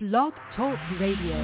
Blog Talk Radio.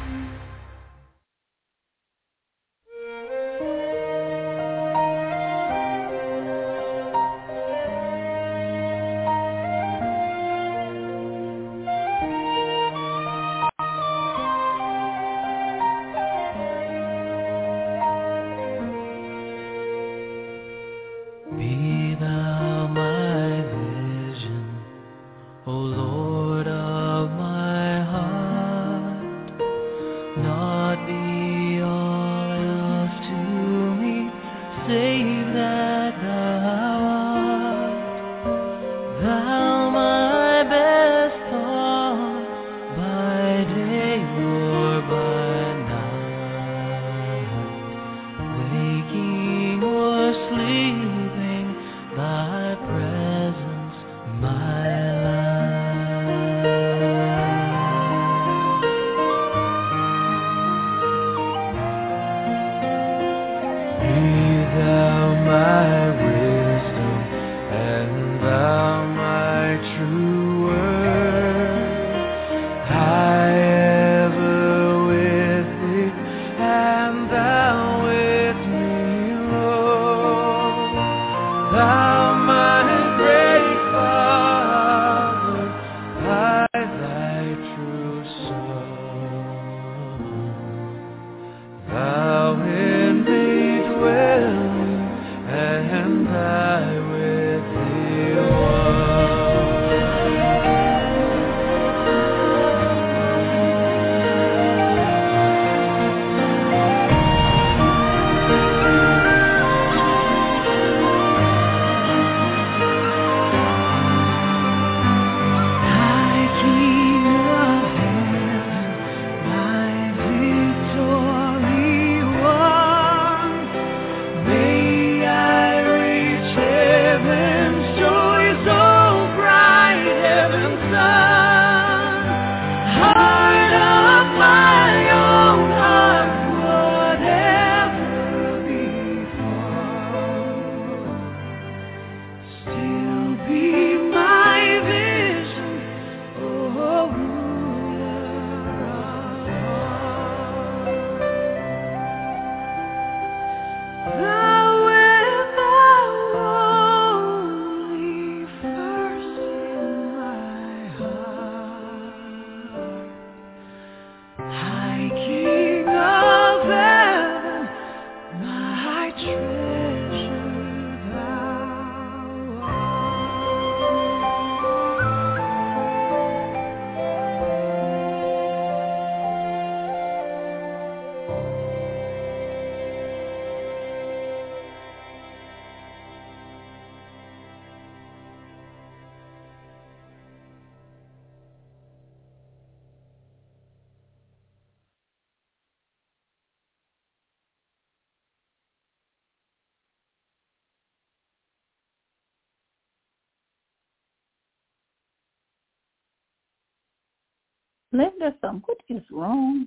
Linda, what is wrong?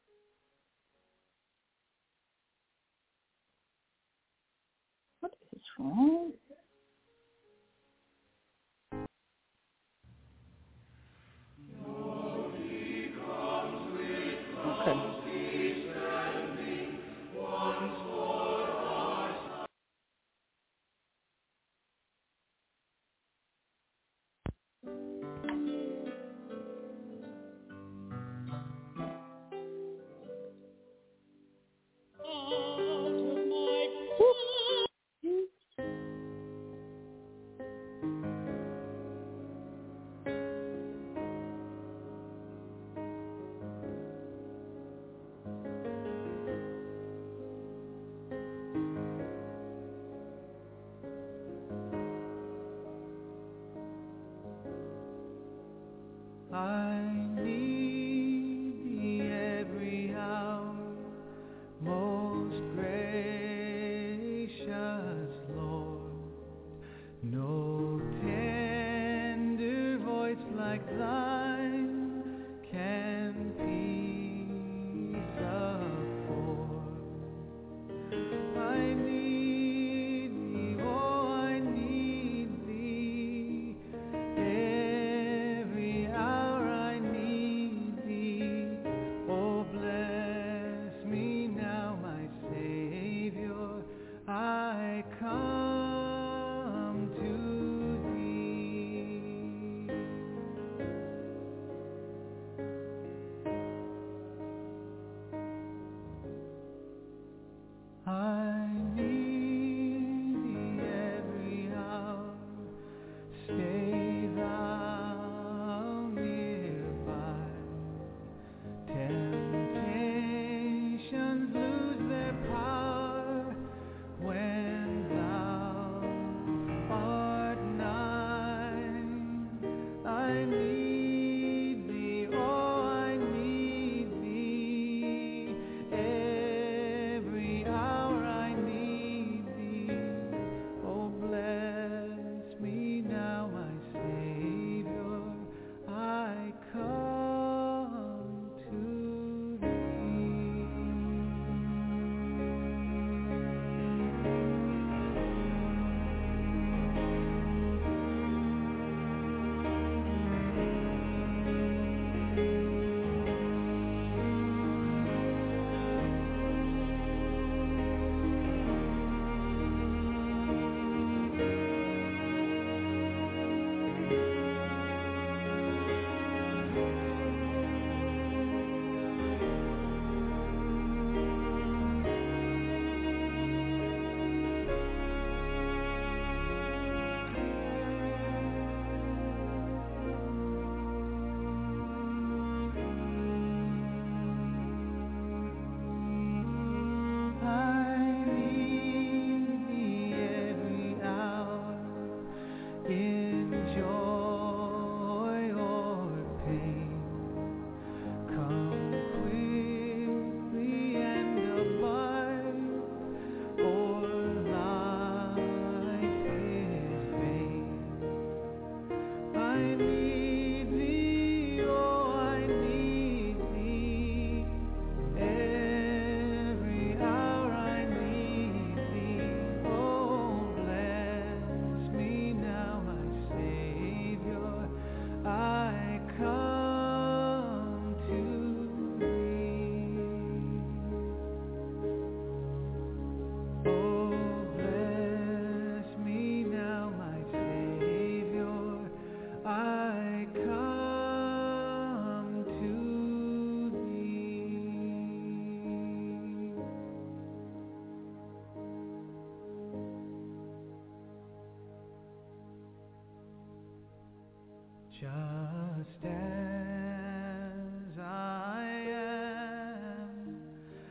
What is wrong? Okay. just as I am,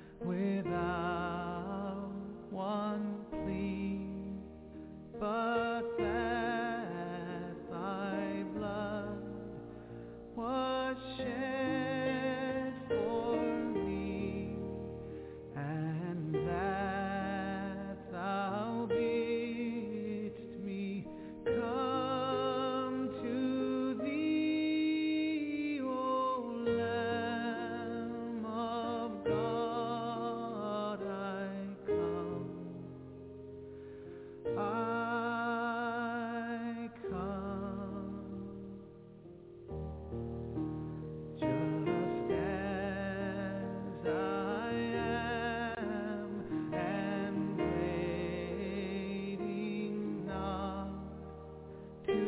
without one plea, but that thy blood was shed for me, and that thou bidst me come to thee, O Lamb of God, I come. I come, just as I am, and waiting not to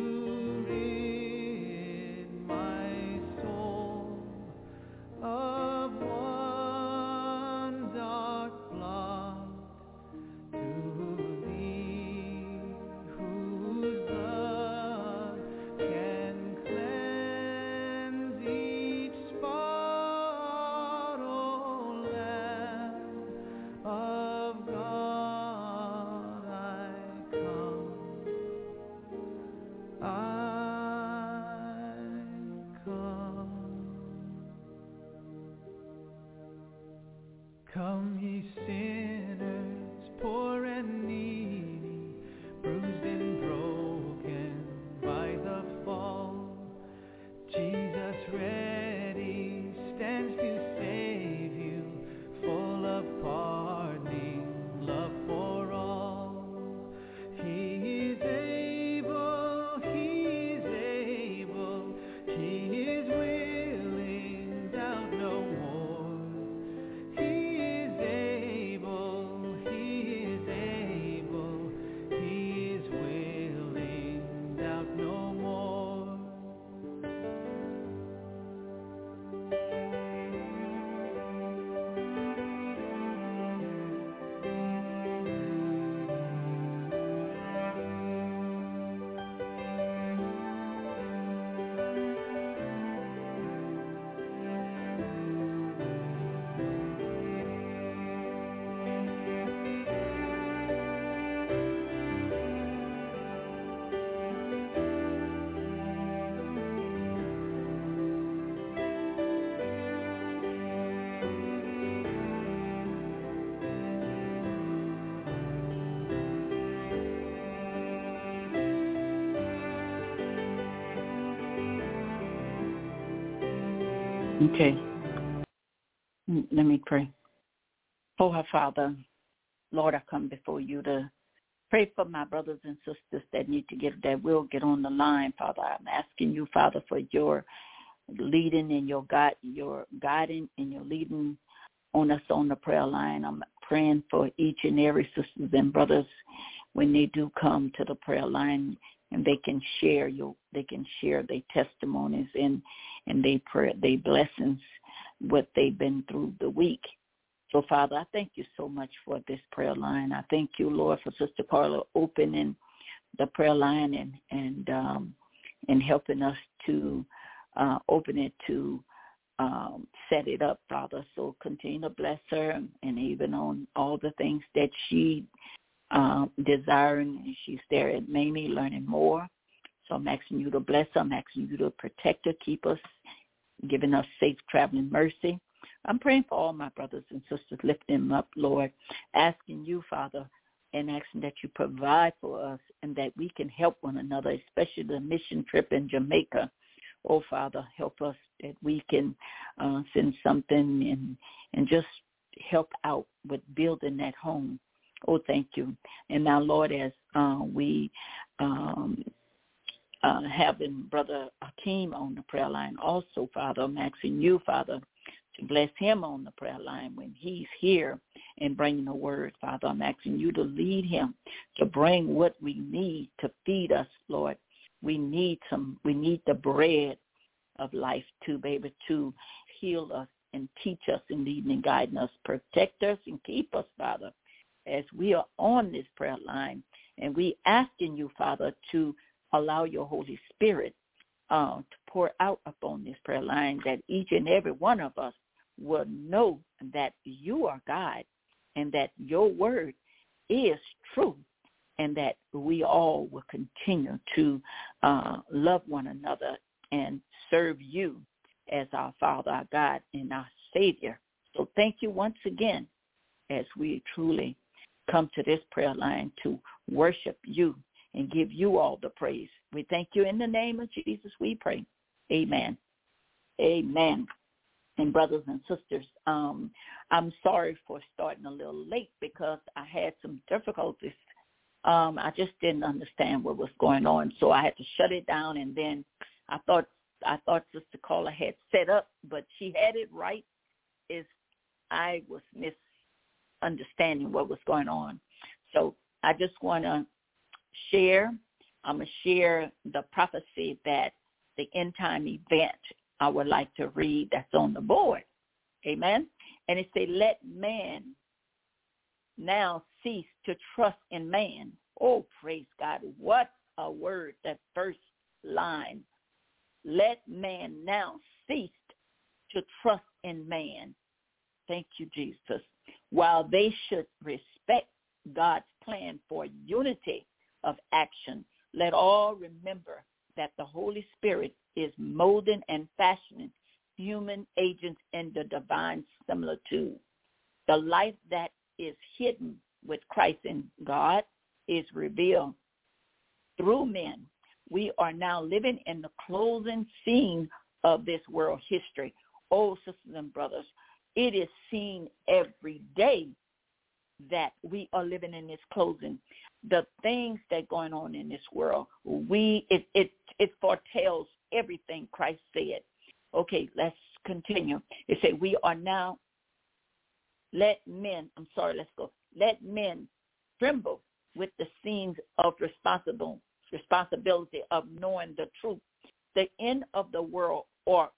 rid my soul of one dark blot. To thee, whose blood can cleanse each spot, O Lamb of God, I come. I come. Come, ye sinners, poor and needy, bruised and broken by the fall. Jesus ready stands to save you, full of pardoning love for all. He is able, he is able, he is willing, doubt no more. He is able, he is able, he is willing, doubt no more. Okay. Let me pray. Oh, our Father, Lord, I come before you to pray for my brothers and sisters that will get on the line, Father. I'm asking you, Father, for your leading and your guiding and your leading on us on the prayer line. I'm praying for each and every sisters and brothers when they do come to the prayer line, and they can share their testimonies and their blessings, what they've been through the week. So, Father, I thank you so much for this prayer line. I thank you, Lord, for Sister Carla opening the prayer line and helping us to open it to set it up, Father. So continue to bless her, and even on all the things that she desiring, and she's there at Mamie learning more. So I'm asking you to bless her. I'm asking you to protect her, keep us, giving us safe traveling mercy. I'm praying for all my brothers and sisters, lifting them up, Lord, asking you, Father, and asking that you provide for us and that we can help one another, especially the mission trip in Jamaica. Oh, Father, help us that we can send something and just help out with building that home. Oh, thank you. And now, Lord, as we having Brother Hakeem on the prayer line also, Father, I'm asking you, Father, to bless him on the prayer line when he's here and bringing the word, Father. I'm asking you to lead him to bring what we need to feed us, Lord. We need the bread of life to be able to heal us and teach us and lead and guide us, protect us and keep us, Father, as we are on this prayer line. And we asking you, Father, to allow your Holy Spirit to pour out upon this prayer line, that each and every one of us will know that you are God and that your word is true, and that we all will continue to love one another and serve you as our Father, our God, and our Savior. So thank you once again as we truly come to this prayer line to worship you and give you all the praise. We thank you in the name of Jesus, we pray. Amen. Amen. And brothers and sisters, I'm sorry for starting a little late because I had some difficulties. I just didn't understand what was going on, so I had to shut it down. And then I thought Sister Carla had set up, but she had it right. I was misunderstanding what was going on. So I just want to share. I'm going to share the prophecy that the end time event I would like to read that's on the board. Amen. And it says, let man now cease to trust in man. Oh, praise God. What a word, that first line. Let man now cease to trust in man. Thank you, Jesus. While they should respect God's plan for unity of action, let all remember that the Holy Spirit is molding and fashioning human agents in the divine similitude. The life that is hidden with Christ in God is revealed through men. We are now living in the closing scene of this world history. Oh, sisters and brothers, it is seen every day that we are living in this closing. The things that are going on in this world, it foretells everything Christ said. Okay, let's continue. It said, we are now, let men tremble with the scenes of responsibility of knowing the truth. The end of the world or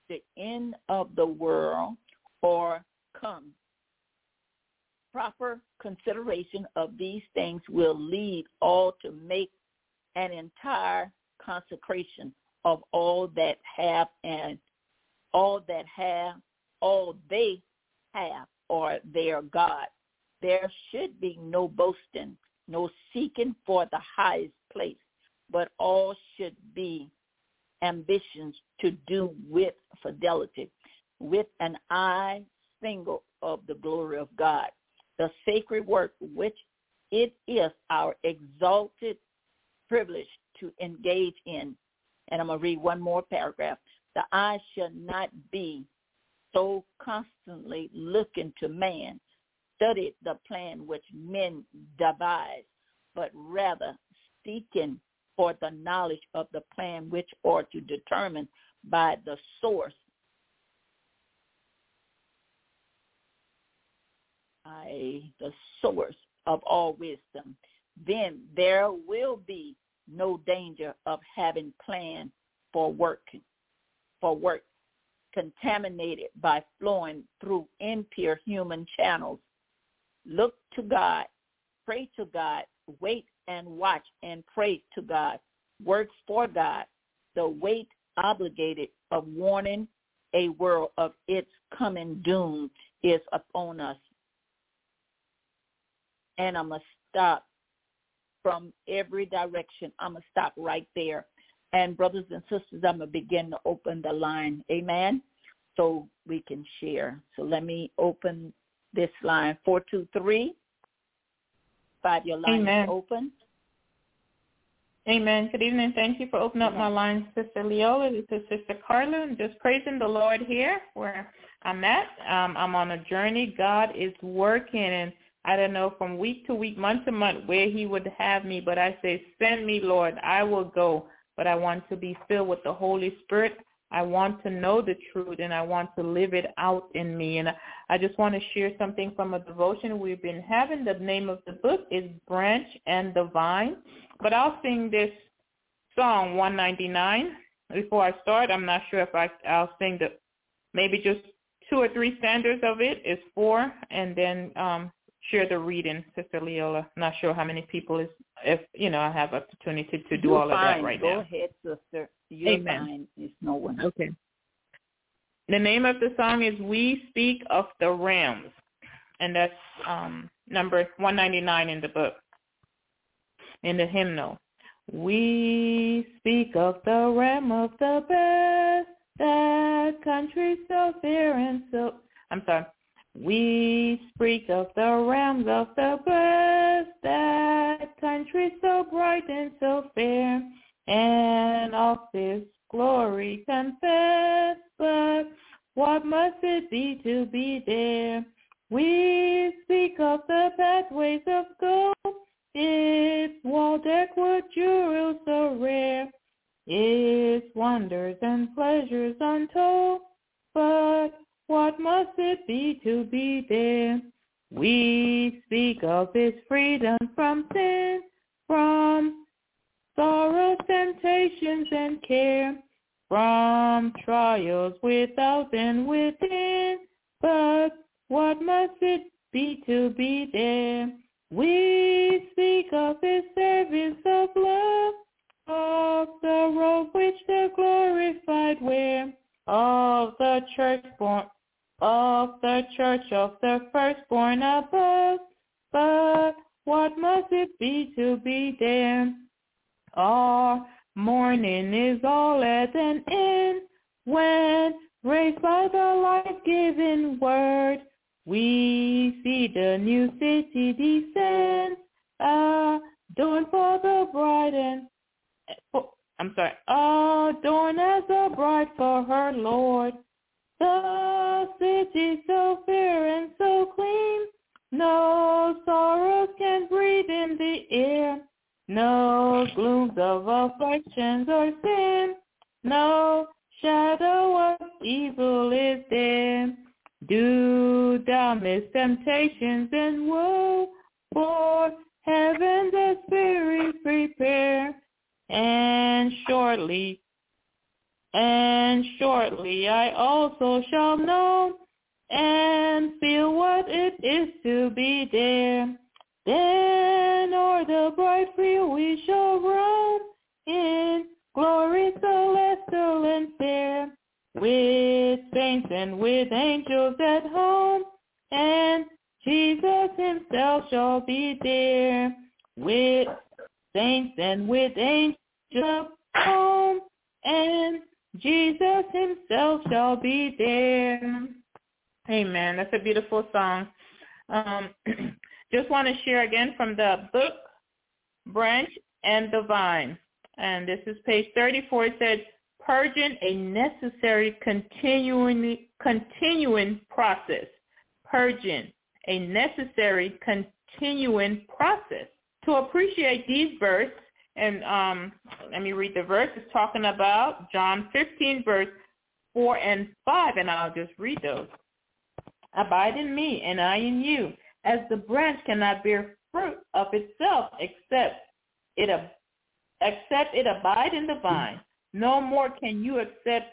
come. Proper consideration of these things will lead all to make an entire consecration of all they have or their God. There should be no boasting, no seeking for the highest place, but all should be ambitions to do with fidelity, with an eye single of the glory of God, the sacred work which it is our exalted privilege to engage in. And I'm going to read one more paragraph. The eye should not be so constantly looking to man, study the plan which men devise, but rather seeking for the knowledge of the plan which are to determine by the source of all wisdom. Then there will be no danger of having planned for work contaminated by flowing through impure human channels. Look to God, pray to God, wait and watch and pray to God, work for God. The weight obligated of warning a world of its coming doom is upon us. And I'm going to stop from every direction. I'm going to stop right there. And brothers and sisters, I'm going to begin to open the line. Amen. So we can share. So let me open this line. 423. 5, your line Amen. is open. Amen. Good evening. Thank you for opening up my line, Sister Leola. This is Sister Carla. I'm just praising the Lord here where I'm at. I'm on a journey. God is working, and I don't know from week to week, month to month, where he would have me, but I say, send me, Lord. I will go, but I want to be filled with the Holy Spirit. I want to know the truth, and I want to live it out in me. And I just want to share something from a devotion we've been having. The name of the book is Branch and the Vine. But I'll sing this song, 199. Before I start, I'm not sure if I'll sing maybe just 2 or 3 stanzas of it. It's 4, and then share the reading, Sister Leola. Not sure how many people I have opportunity to do all of that right now. Go ahead, sister. You're Amen. fine. It's no one. Okay. The name of the song is We Speak of the Rams, and that's number 199 in the book, in the hymnal. We speak of the ram of the best, that country so fair and so... We speak of the rams of the best, that country so bright and so fair, and of this glory confess, but what must it be to be there? We speak of the pathways of gold, its wall-decked wood jewels so rare, its wonders and pleasures untold, but what must it be to be there? We speak of its freedom from sin, from sorrow, temptations, and care, from trials without and within, but what must it be to be there? We speak of his service of love, of the robe which the glorified wear, of the church of the firstborn above, but what must it be to be there? Our mourning is all at an end, when raised by the life-giving word, we see the new city descend, adorned for the bride adorned as a bride for her Lord. The city so fair and so clean, no sorrows can breathe in the air, no glooms of afflictions or sin, no shadow of evil is there. Do thou miss temptations and woe, for heaven the Spirit prepare, and shortly I also shall know and feel what it is to be there. Then o'er the bright field we shall roam in glory celestial and fair, with saints and with angels at home, and Jesus himself shall be there. With saints and with angels at home, and Jesus himself shall be there. Amen. That's a beautiful song. Just want to share again from the book, Branch and the Vine. And this is page 34. It says, purging a necessary continuing process. Purging a necessary continuing process. To appreciate these verses, and let me read the verse. It's talking about John 15, verse 4 and 5, and I'll just read those. Abide in me, and I in you, as the branch cannot bear fruit of itself except it abide in the vine. No more can you except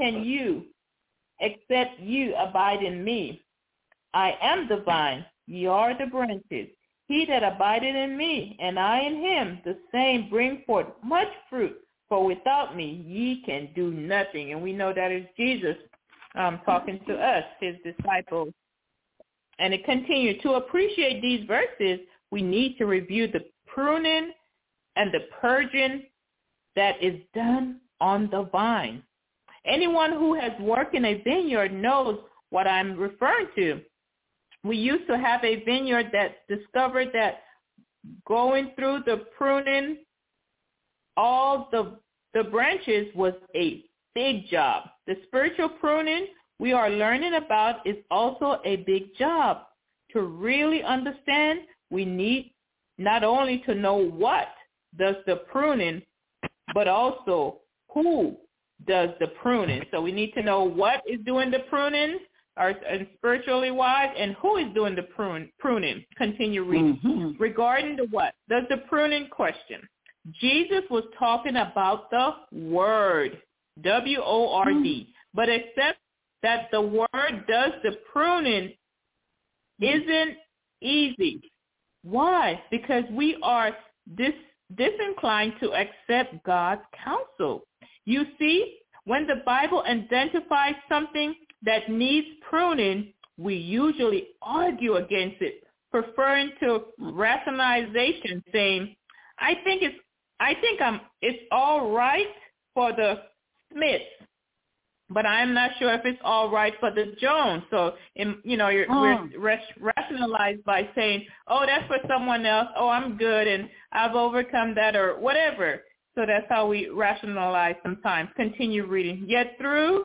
you abide in me. I am the vine, ye are the branches. He that abideth in me, and I in him, the same bring forth much fruit. For without me, ye can do nothing. And we know that is Jesus talking to us, his disciples. And it continued. To appreciate these verses, we need to review the pruning and the purging that is done on the vine. Anyone who has worked in a vineyard knows what I'm referring to. We used to have a vineyard that discovered that going through the pruning all the branches was a big job. The spiritual pruning we are learning about is also a big job. To really understand, we need not only to know what does the pruning, but also who does the pruning. So we need to know what is doing the pruning, and spiritually wise, and who is doing the pruning. Continue reading. Mm-hmm. Regarding the what? Does the pruning question. Jesus was talking about the word, W-O-R-D. But except that the word does the pruning isn't easy. Why? Because we are disinclined to accept God's counsel. You see, when the Bible identifies something that needs pruning, we usually argue against it, preferring to rationalization, saying, I think it's all right for the Smiths, but I'm not sure if it's all right for the Jones. So, we're rationalized by saying, oh, that's for someone else. Oh, I'm good and I've overcome that or whatever. So that's how we rationalize sometimes. Continue reading. Yet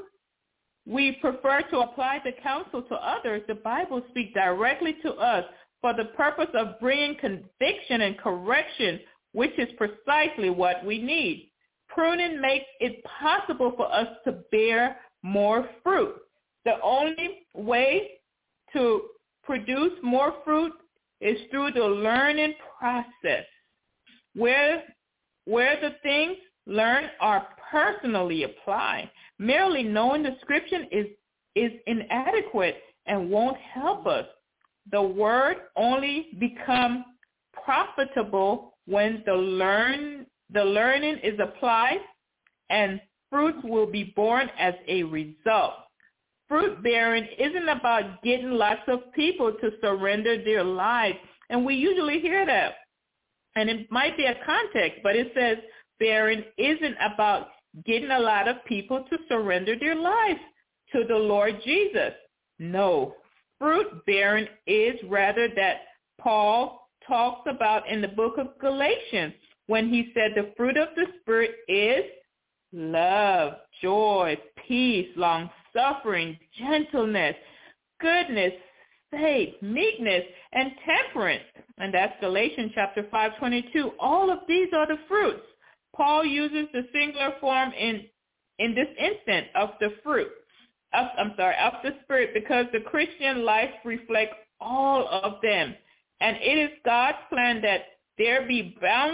we prefer to apply the counsel to others. The Bible speaks directly to us for the purpose of bringing conviction and correction, which is precisely what we need. Pruning makes it possible for us to bear more fruit. The only way to produce more fruit is through the learning process, where the things learned are personally applied. Merely knowing the scripture is inadequate and won't help us. The word only becomes profitable when the learning is applied, and fruits will be born as a result. Fruit bearing isn't about getting lots of people to surrender their lives, and we usually hear that. And it might be a context, but it says bearing isn't about getting a lot of people to surrender their lives to the Lord Jesus. No, fruit bearing is rather that Paul talks about in the book of Galatians when he said the fruit of the Spirit is love, joy, peace, long-suffering, gentleness, goodness, faith, meekness, and temperance. And that's Galatians chapter 5:22. All of these are the fruits. Paul uses the singular form in this instant of the fruit, of the Spirit, because the Christian life reflects all of them. And it is God's plan that there be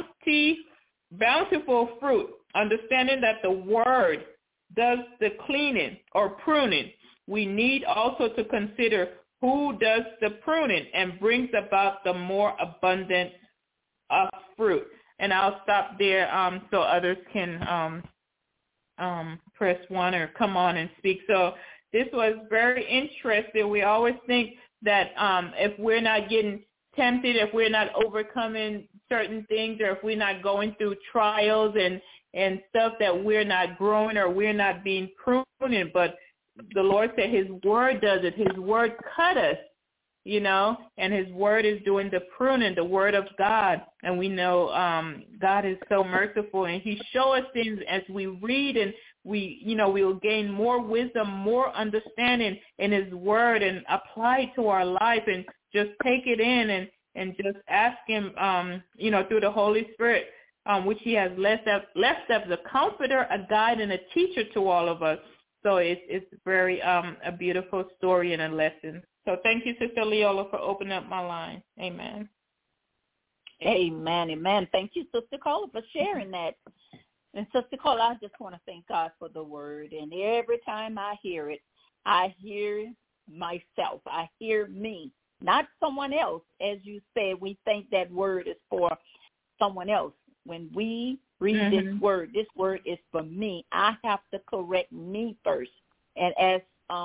bountiful fruit, understanding that the Word does the cleaning or pruning. We need also to consider who does the pruning and brings about the more abundant fruit. And I'll stop there so others can press one or come on and speak. So this was very interesting. We always think that if we're not getting tempted, if we're not overcoming certain things, or if we're not going through trials and stuff, that we're not growing or we're not being pruning. But the Lord said his word does it. His word cut us, and his word is doing the pruning, the word of God. And we know God is so merciful, and he shows us things as we read, and we'll gain more wisdom, more understanding in his word and apply it to our life and just take it in and just ask him, through the Holy Spirit, which he has left as a comforter, a guide, and a teacher to all of us. So it's very a beautiful story and a lesson. So thank you, Sister Leola, for opening up my line. Amen. Amen, amen. Thank you, Sister Carla, for sharing that. And Sister Carla, I just want to thank God for the word. And every time I hear it, I hear myself. I hear me, not someone else. As you said, we think that word is for someone else. When we read this word is for me. I have to correct me first. And as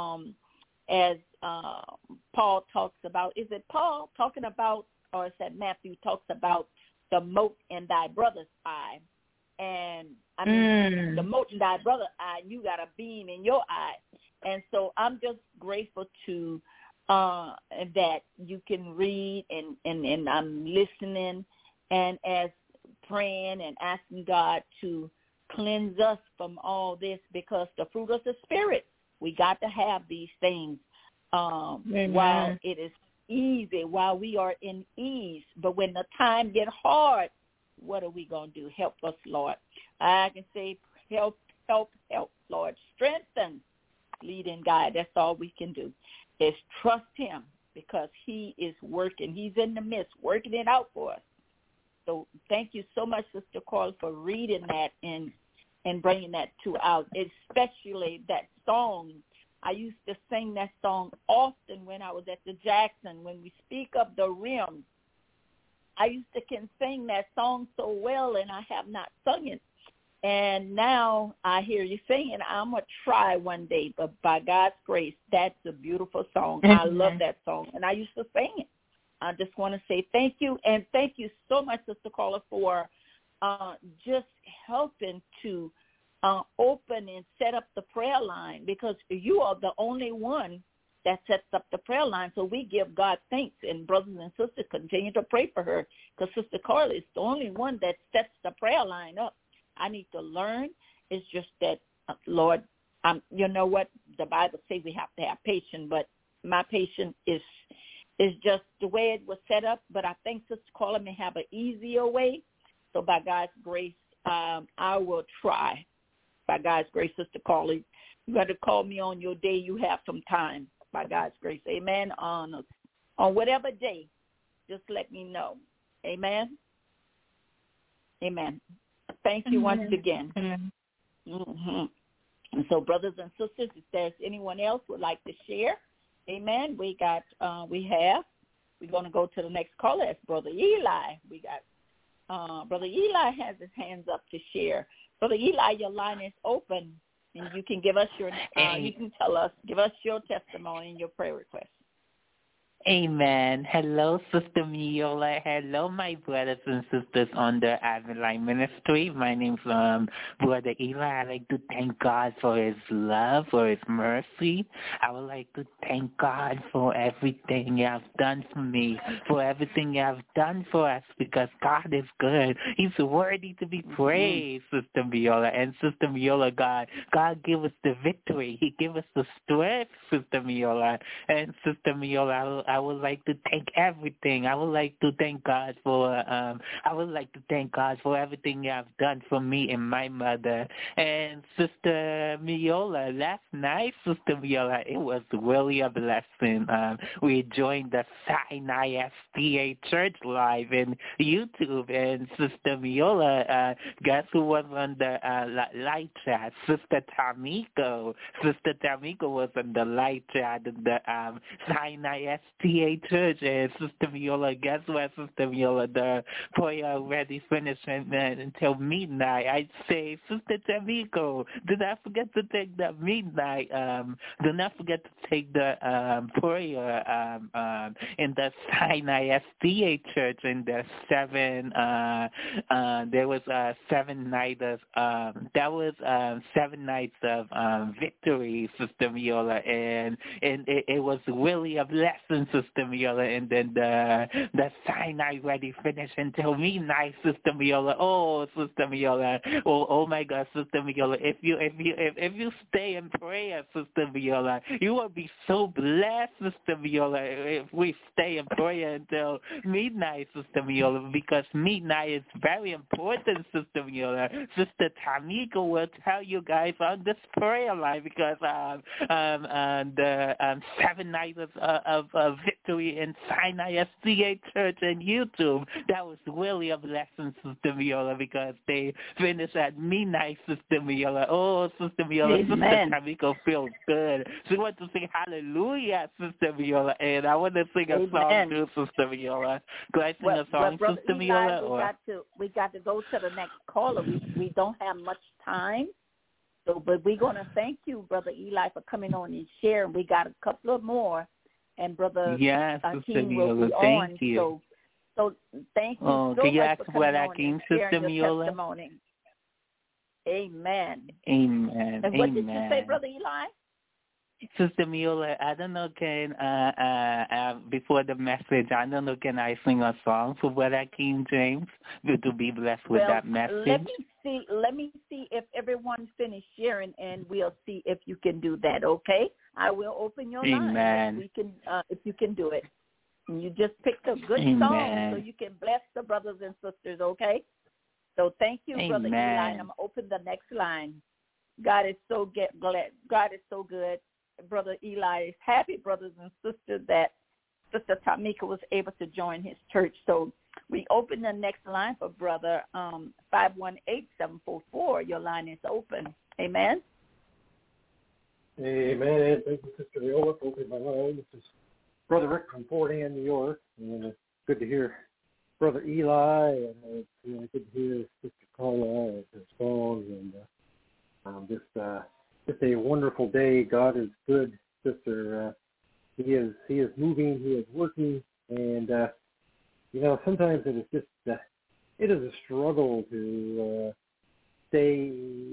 Paul talks about, is it Paul talking about, or is that Matthew talks about the mote in thy brother's eye? And I mean, the mote in thy brother's eye, you got a beam in your eye. And so I'm just grateful to that you can read and I'm listening, and as praying and asking God to cleanse us from all this, because the fruit of the Spirit, we got to have these things while it is easy, while we are in ease. But when the time get hard, what are we going to do? Help us, Lord. I can say help, Lord. Strengthen, lead, and guide. That's all we can do is trust him, because he is working. He's in the midst, working it out for us. So thank you so much, Sister Carla, for reading that and bringing that to out, especially that song. I used to sing that song often when I was at the Jackson. When we speak of the rim, I used to can sing that song so well, and I have not sung it. And now I hear you singing. I'm going to try one day, but by God's grace, that's a beautiful song. I love that song, and I used to sing it. I just want to say thank you, and thank you so much, Sister Carla, for just helping to open and set up the prayer line, because you are the only one that sets up the prayer line. So we give God thanks, and brothers and sisters continue to pray for her, because Sister Carla is the only one that sets the prayer line up. I need to learn. It's just that, Lord, you know what? The Bible says we have to have patience, but my patience is just the way it was set up. But I think Sister Carla may have an easier way. So by God's grace, I will try. By God's grace, Sister Carla, you got to call me on your day you have some time. By God's grace, amen. On whatever day, just let me know. Amen. Amen. Thank you once again. Mm-hmm. And so, brothers and sisters, if there's anyone else would like to share, amen. We're going to go to the next caller. That's Brother Eli. We got Brother Eli has his hands up to share. Brother Eli, your line is open, and you can give us your give us your testimony and your prayer request. Amen. Hello, Sister Miola. Hello, my brothers and sisters on the Advent Ministry. My name's Brother Eli. I'd like to thank God for his love, for his mercy. I would like to thank God for everything you have done for me, for everything you have done for us, because God is good. He's worthy to be praised, Sister Miola. And Sister Miola, God give us the victory. He give us the strength, Sister Miola. And Sister Miola, I would like to thank everything. I would like to thank God for everything you have done for me and my mother. And Sister Miola, last night, Sister Miola, it was really a blessing. We joined the Sinai SDA Church live in YouTube, and Sister Miola, guess who was on the live chat? Sister Tamiko. Sister Tamiko was on the live chat in the Sinai SDA Church, and Sister Miola, guess what, Sister Miola, the prayer already finished until midnight. I'd say, Sister Tamiko, do not forget to take the midnight, do not forget to take the prayer in the Sinai SDA Church in the there was 7 nights of, that was 7 nights of victory, Sister Miola, and it was really a blessing, Sister Miola, and then the Sinai ready finish until midnight, Sister Miola. Oh, Sister Miola. Oh my God, Sister Miola. If you stay in prayer, Sister Miola, you will be so blessed, Sister Miola, if we stay in prayer until midnight, Sister Miola, because midnight is very important, Sister Miola. Sister Tamiko will tell you guys on this prayer line, because the 7 nights of victory in Sinai SDA Church and YouTube, that was really a blessing, Sister Miola, because they finished at midnight, Sister Miola. Oh, Sister Miola, Sister Tamiko feels good. She wants to sing hallelujah, Sister Miola, and I want to sing a song too, Sister Miola. Could I sing a song, Sister Miola? We got to go to the next caller. We don't have much time. So, but we're going to thank you, Brother Eli, for coming on and sharing. We got a couple of more, and Brother Akeem will be on. Thank you. So thank you so can you much ask for coming on Akeem, and sharing your Miola? testimony. Amen. Amen. And what did you say, Brother Eli? Sister Miola, I don't know, before the message, I don't know, can I sing a song for Brother King James to be blessed with that message? Let me see if everyone finished sharing, and we'll see if you can do that, okay? I will open your line if you can do it. And you just picked a good song so you can bless the brothers and sisters, okay? So thank you, Brother Eli, and I'm going to open the next line. God is so glad. God is so good. Brother Eli is happy, brothers and sisters, that Sister Tamika was able to join his church. So we open the next line for Brother 518-744. Your line is open. Amen. Amen. Thank you, Sister Viola, for opening my line. This is Brother Rick from Fort Ann, New York, and it's good to hear Brother Eli, and it's good to hear Sister Carla and her songs, and just a wonderful day. God is good, Sister. He is moving, He is working, and sometimes it is just it is a struggle to stay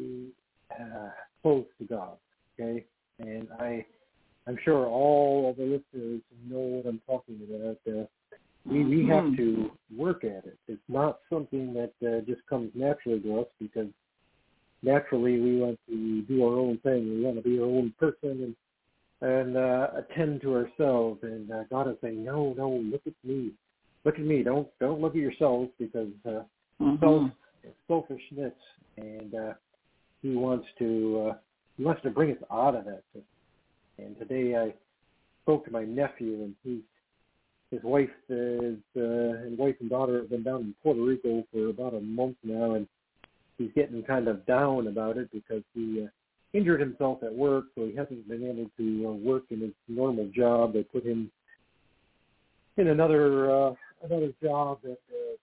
close to God. Okay, and I'm sure all of the listeners know what I'm talking about. We have to work at it. It's not something that just comes naturally to us, because naturally we want to do our own thing. We want to be our own person and attend to ourselves. And God is saying, no, look at me. Look at me. Don't look at yourselves, because selfishness, and He wants to bring us out of that. And today I spoke to my nephew, and his wife and daughter have been down in Puerto Rico for about a month now, and he's getting kind of down about it because he injured himself at work, so he hasn't been able to work in his normal job. They put him in another job that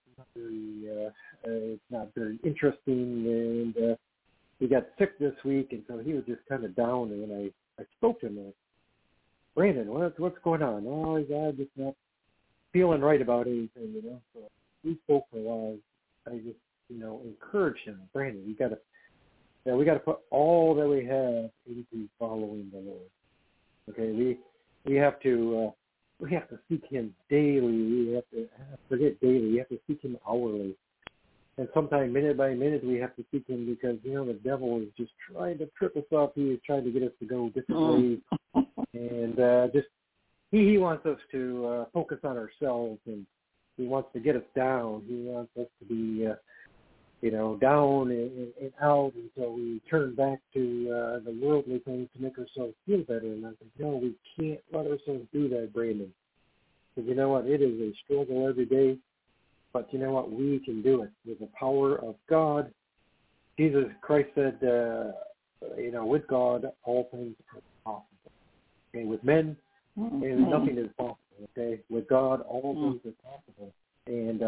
it's not very interesting, and he got sick this week, and so he was just kind of down. And when I spoke to him, Brandon, what's going on? Oh, I'm just not feeling right about anything, So we spoke for a while. I just, encouraged him. Brandon, we got to put all that we have into following the Lord. Okay, we have to seek Him daily. We have to forget daily. We have to seek Him hourly. And sometimes, minute by minute, we have to seek Him, because, the devil is just trying to trip us up. He is trying to get us to go different ways. And he wants us to focus on ourselves, and he wants to get us down. He wants us to be, down and out until we turn back to the worldly things to make ourselves feel better. And I think, no, we can't let ourselves do that, Brandon. Because you know what? It is a struggle every day. But you know what? We can do it with the power of God. Jesus Christ said, with God, all things are possible. Okay, with men, nothing is possible. Okay, with God, all things are possible. And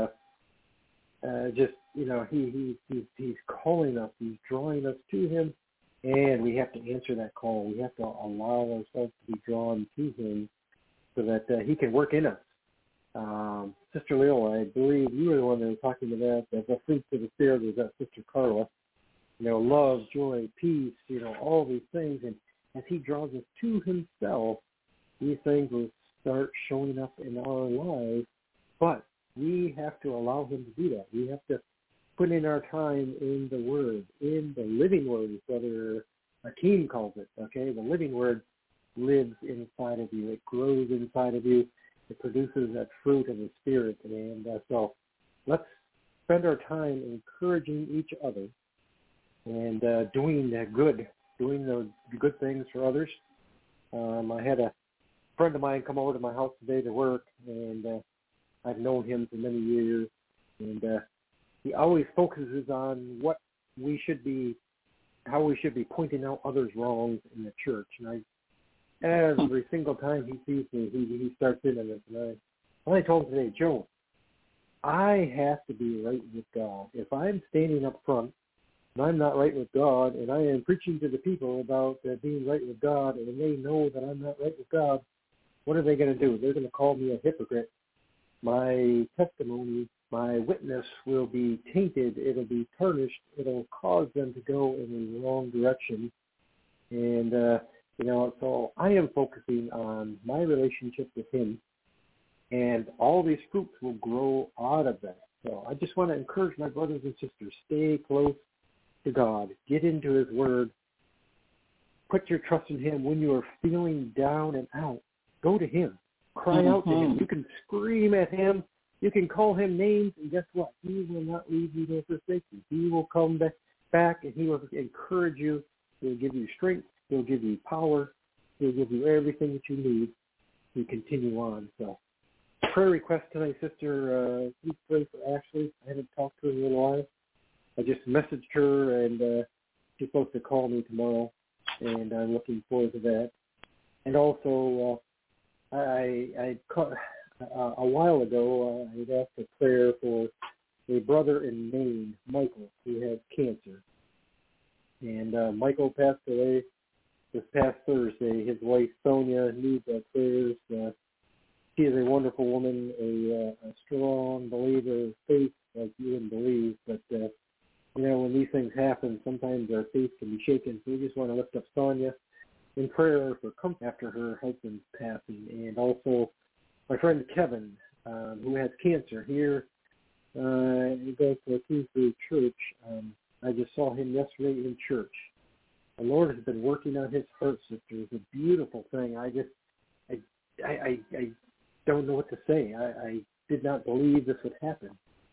He's calling us. He's drawing us to Him, and we have to answer that call. We have to allow ourselves to be drawn to Him, so that He can work in us. Sister Leola, I believe you were the one that was talking about the fruits of the Spirit. Was that Sister Carla? Love, joy, peace, all these things. And as He draws us to Himself, these things will start showing up in our lives. But we have to allow Him to do that. We have to put in our time in the Word, in the living Word, is what Akeem calls it. Okay, the living Word lives inside of you. It grows inside of you. It produces that fruit of the Spirit. And so let's spend our time encouraging each other and doing the good things for others. I had a friend of mine come over to my house today to work, and I've known him for many years. And he always focuses on how we should be pointing out others' wrongs in the church. And every single time he sees me, he starts in on it. And I told him today, Joe, I have to be right with God. If I'm standing up front and I'm not right with God, and I am preaching to the people about being right with God, and they know that I'm not right with God, what are they going to do? They're going to call me a hypocrite. My testimony, my witness will be tainted. It'll be tarnished. It'll cause them to go in the wrong direction. And so I am focusing on my relationship with Him, and all these fruits will grow out of that. So I just want to encourage my brothers and sisters, stay close to God. Get into His Word. Put your trust in Him. When you are feeling down and out, go to Him. Cry out to Him. You can scream at Him. You can call Him names, and guess what? He will not leave you nor forsake you. He will come back, and He will encourage you. He will give you strength. He'll give you power. He'll give you everything that you need to continue on. So, prayer request tonight, Sister. Please pray for Ashley. I haven't talked to her in a little while. I just messaged her, and she's supposed to call me tomorrow. and I'm looking forward to that. And also, I caught, a while ago, I had asked a prayer for a brother in Maine, Michael, who had cancer. And Michael passed away this past Thursday. His wife, Sonia, needs our prayers. She is a wonderful woman, a strong believer of faith, like you wouldn't believe. But, when these things happen, sometimes our faith can be shaken. So we just want to lift up Sonia in prayer for comfort after her husband's passing. And also my friend Kevin, who has cancer here. He goes to a Tuesday church. I just saw him yesterday in church. The Lord has been working on his heart, sister. It's a beautiful thing. I don't know what to say. I did not believe this would happen.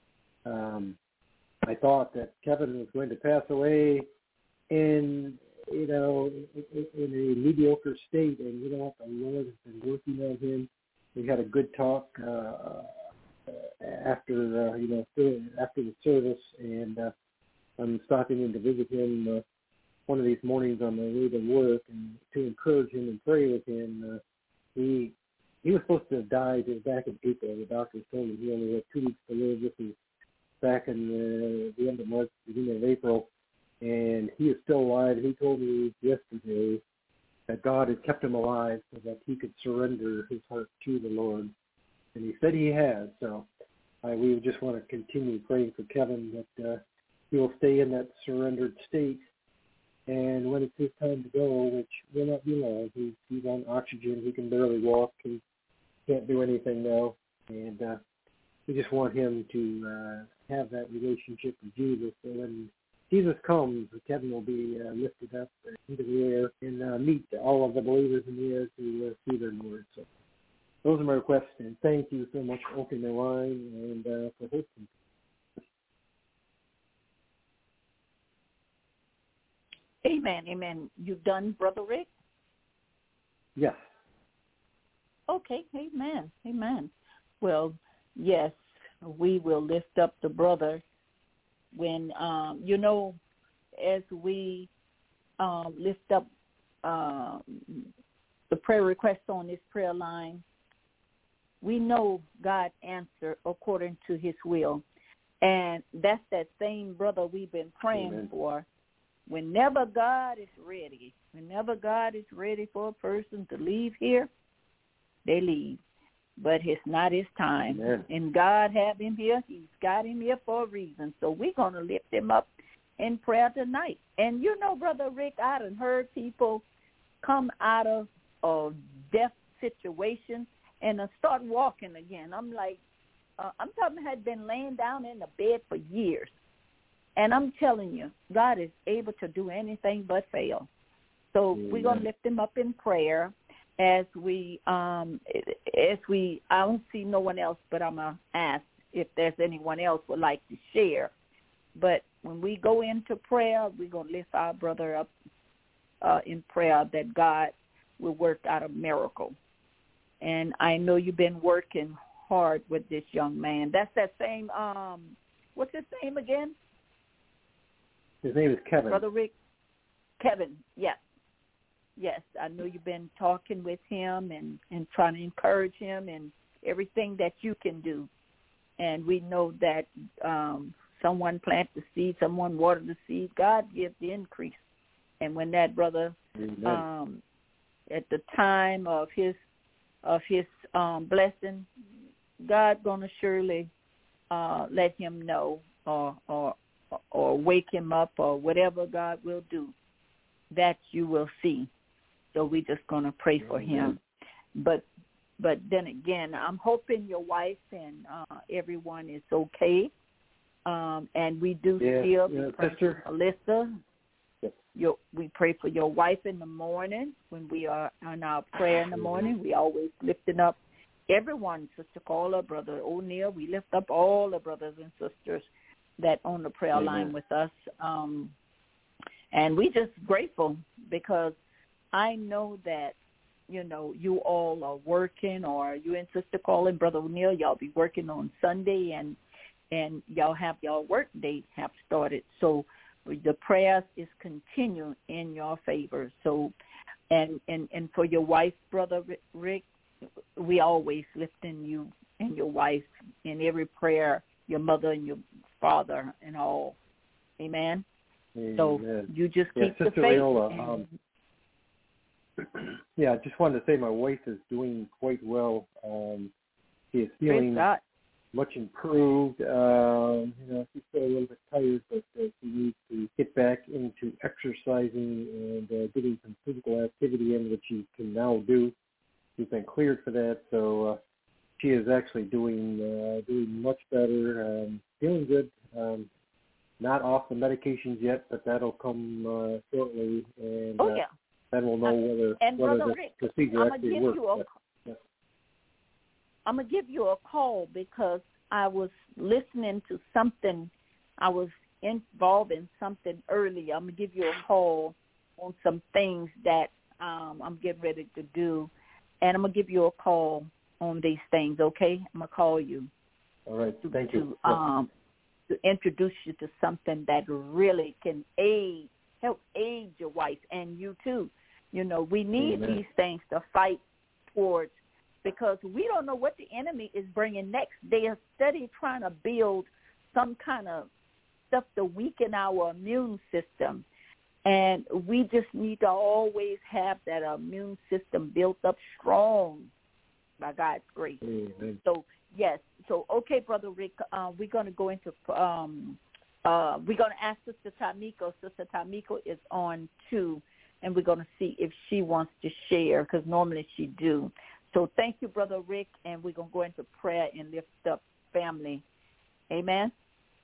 I thought that Kevin was going to pass away in a mediocre state, and you know what? The Lord has been working on him. We had a good talk after the service, and I'm stopping in to visit him one of these mornings on my way to work, and to encourage him and pray with him. He was supposed to have died back in April. The doctors told him he only had 2 weeks to live. This is back in the end of March, beginning of April, and he is still alive. He told me yesterday that God had kept him alive so that he could surrender his heart to the Lord, and he said he has. So we just want to continue praying for Kevin that he will stay in that surrendered state, and when it's his time to go, which will not be long, he's on oxygen. He can barely walk. He can't do anything now, and we just want him to have that relationship with Jesus. So when Jesus comes, Kevin will be lifted up into the air and meet all of the believers in the air to see their Lord. So those are my requests, and thank you so much for opening the line and for hosting. Amen, amen. You done, Brother Rick? Yes. Okay, amen, amen. Well, yes, we will lift up the brother when, as we lift up the prayer requests on this prayer line, we know God answered according to his will. And that's that same brother we've been praying Amen. for. Whenever God is ready for a person to leave here, they leave. But it's not his time. Amen. And God have him here. He's got him here for a reason. So we're going to lift him up in prayer tonight. And Brother Rick, I done heard people come out of a death situation and start walking again. I'm like, I'm talking had been laying down in the bed for years. And I'm telling you, God is able to do anything but fail. So we're going to lift him up in prayer as we, I don't see no one else, but I'm going to ask if there's anyone else would like to share. But when we go into prayer, we're going to lift our brother up in prayer that God will work out a miracle. And I know you've been working hard with this young man. That's that same, what's his name again? His name is Kevin. Brother Rick. Kevin, yes. Yes, I know you've been talking with him and trying to encourage him and everything that you can do. And we know that someone plant the seed, someone water the seed. God gives the increase. And when that brother, at the time of his blessing, God's gonna surely let him know or wake him up or whatever God will do that you will see. So we're just going to pray for him. But then again, I'm hoping your wife and everyone is okay. And we do still pray for Alyssa. Yes. We pray for your wife in the morning when we are on our prayer in the morning. We always lifting up everyone, Sister Carla, Brother O'Neill. We lift up all the brothers and sisters that on the prayer line with us. And we just grateful because I know that, you all are working, or you and Sister Carla and Brother O'Neill, y'all be working on Sunday and y'all have y'all work day have started. So the prayers is continuing in your favor. So, and for your wife, Brother Rick, we always lifting you and your wife in every prayer, your mother and your father and all. Amen. Amen. So you just keep the Sister faith. Leola, I just wanted to say my wife is doing quite well. She is feeling much improved. She's still a little bit tired, but she needs to get back into exercising and getting some physical activity in, which she can now do. She's been cleared for that, so she is actually doing much better, feeling good. Not off the medications yet, but that'll come shortly, and then we'll know whether the procedure actually works. I'm going to give you a call because I was listening to something. I was involved in something earlier. I'm going to give you a call on some things that I'm getting ready to do, and I'm going to give you a call on these things, okay? I'm going to call you. All right. Thank you. To introduce you to something that really can help aid your wife and you too. We need these things to fight towards, because we don't know what the enemy is bringing next. They are steady trying to build some kind of stuff to weaken our immune system. And we just need to always have that immune system built up strong by God's grace. Amen. So, yes. So, okay, Brother Rick, we're going to go into, we're going to ask Sister Tamiko. Sister Tamiko is on too, and we're going to see if she wants to share, because normally she do. So thank you, Brother Rick, and we're going to go into prayer and lift up family. Amen.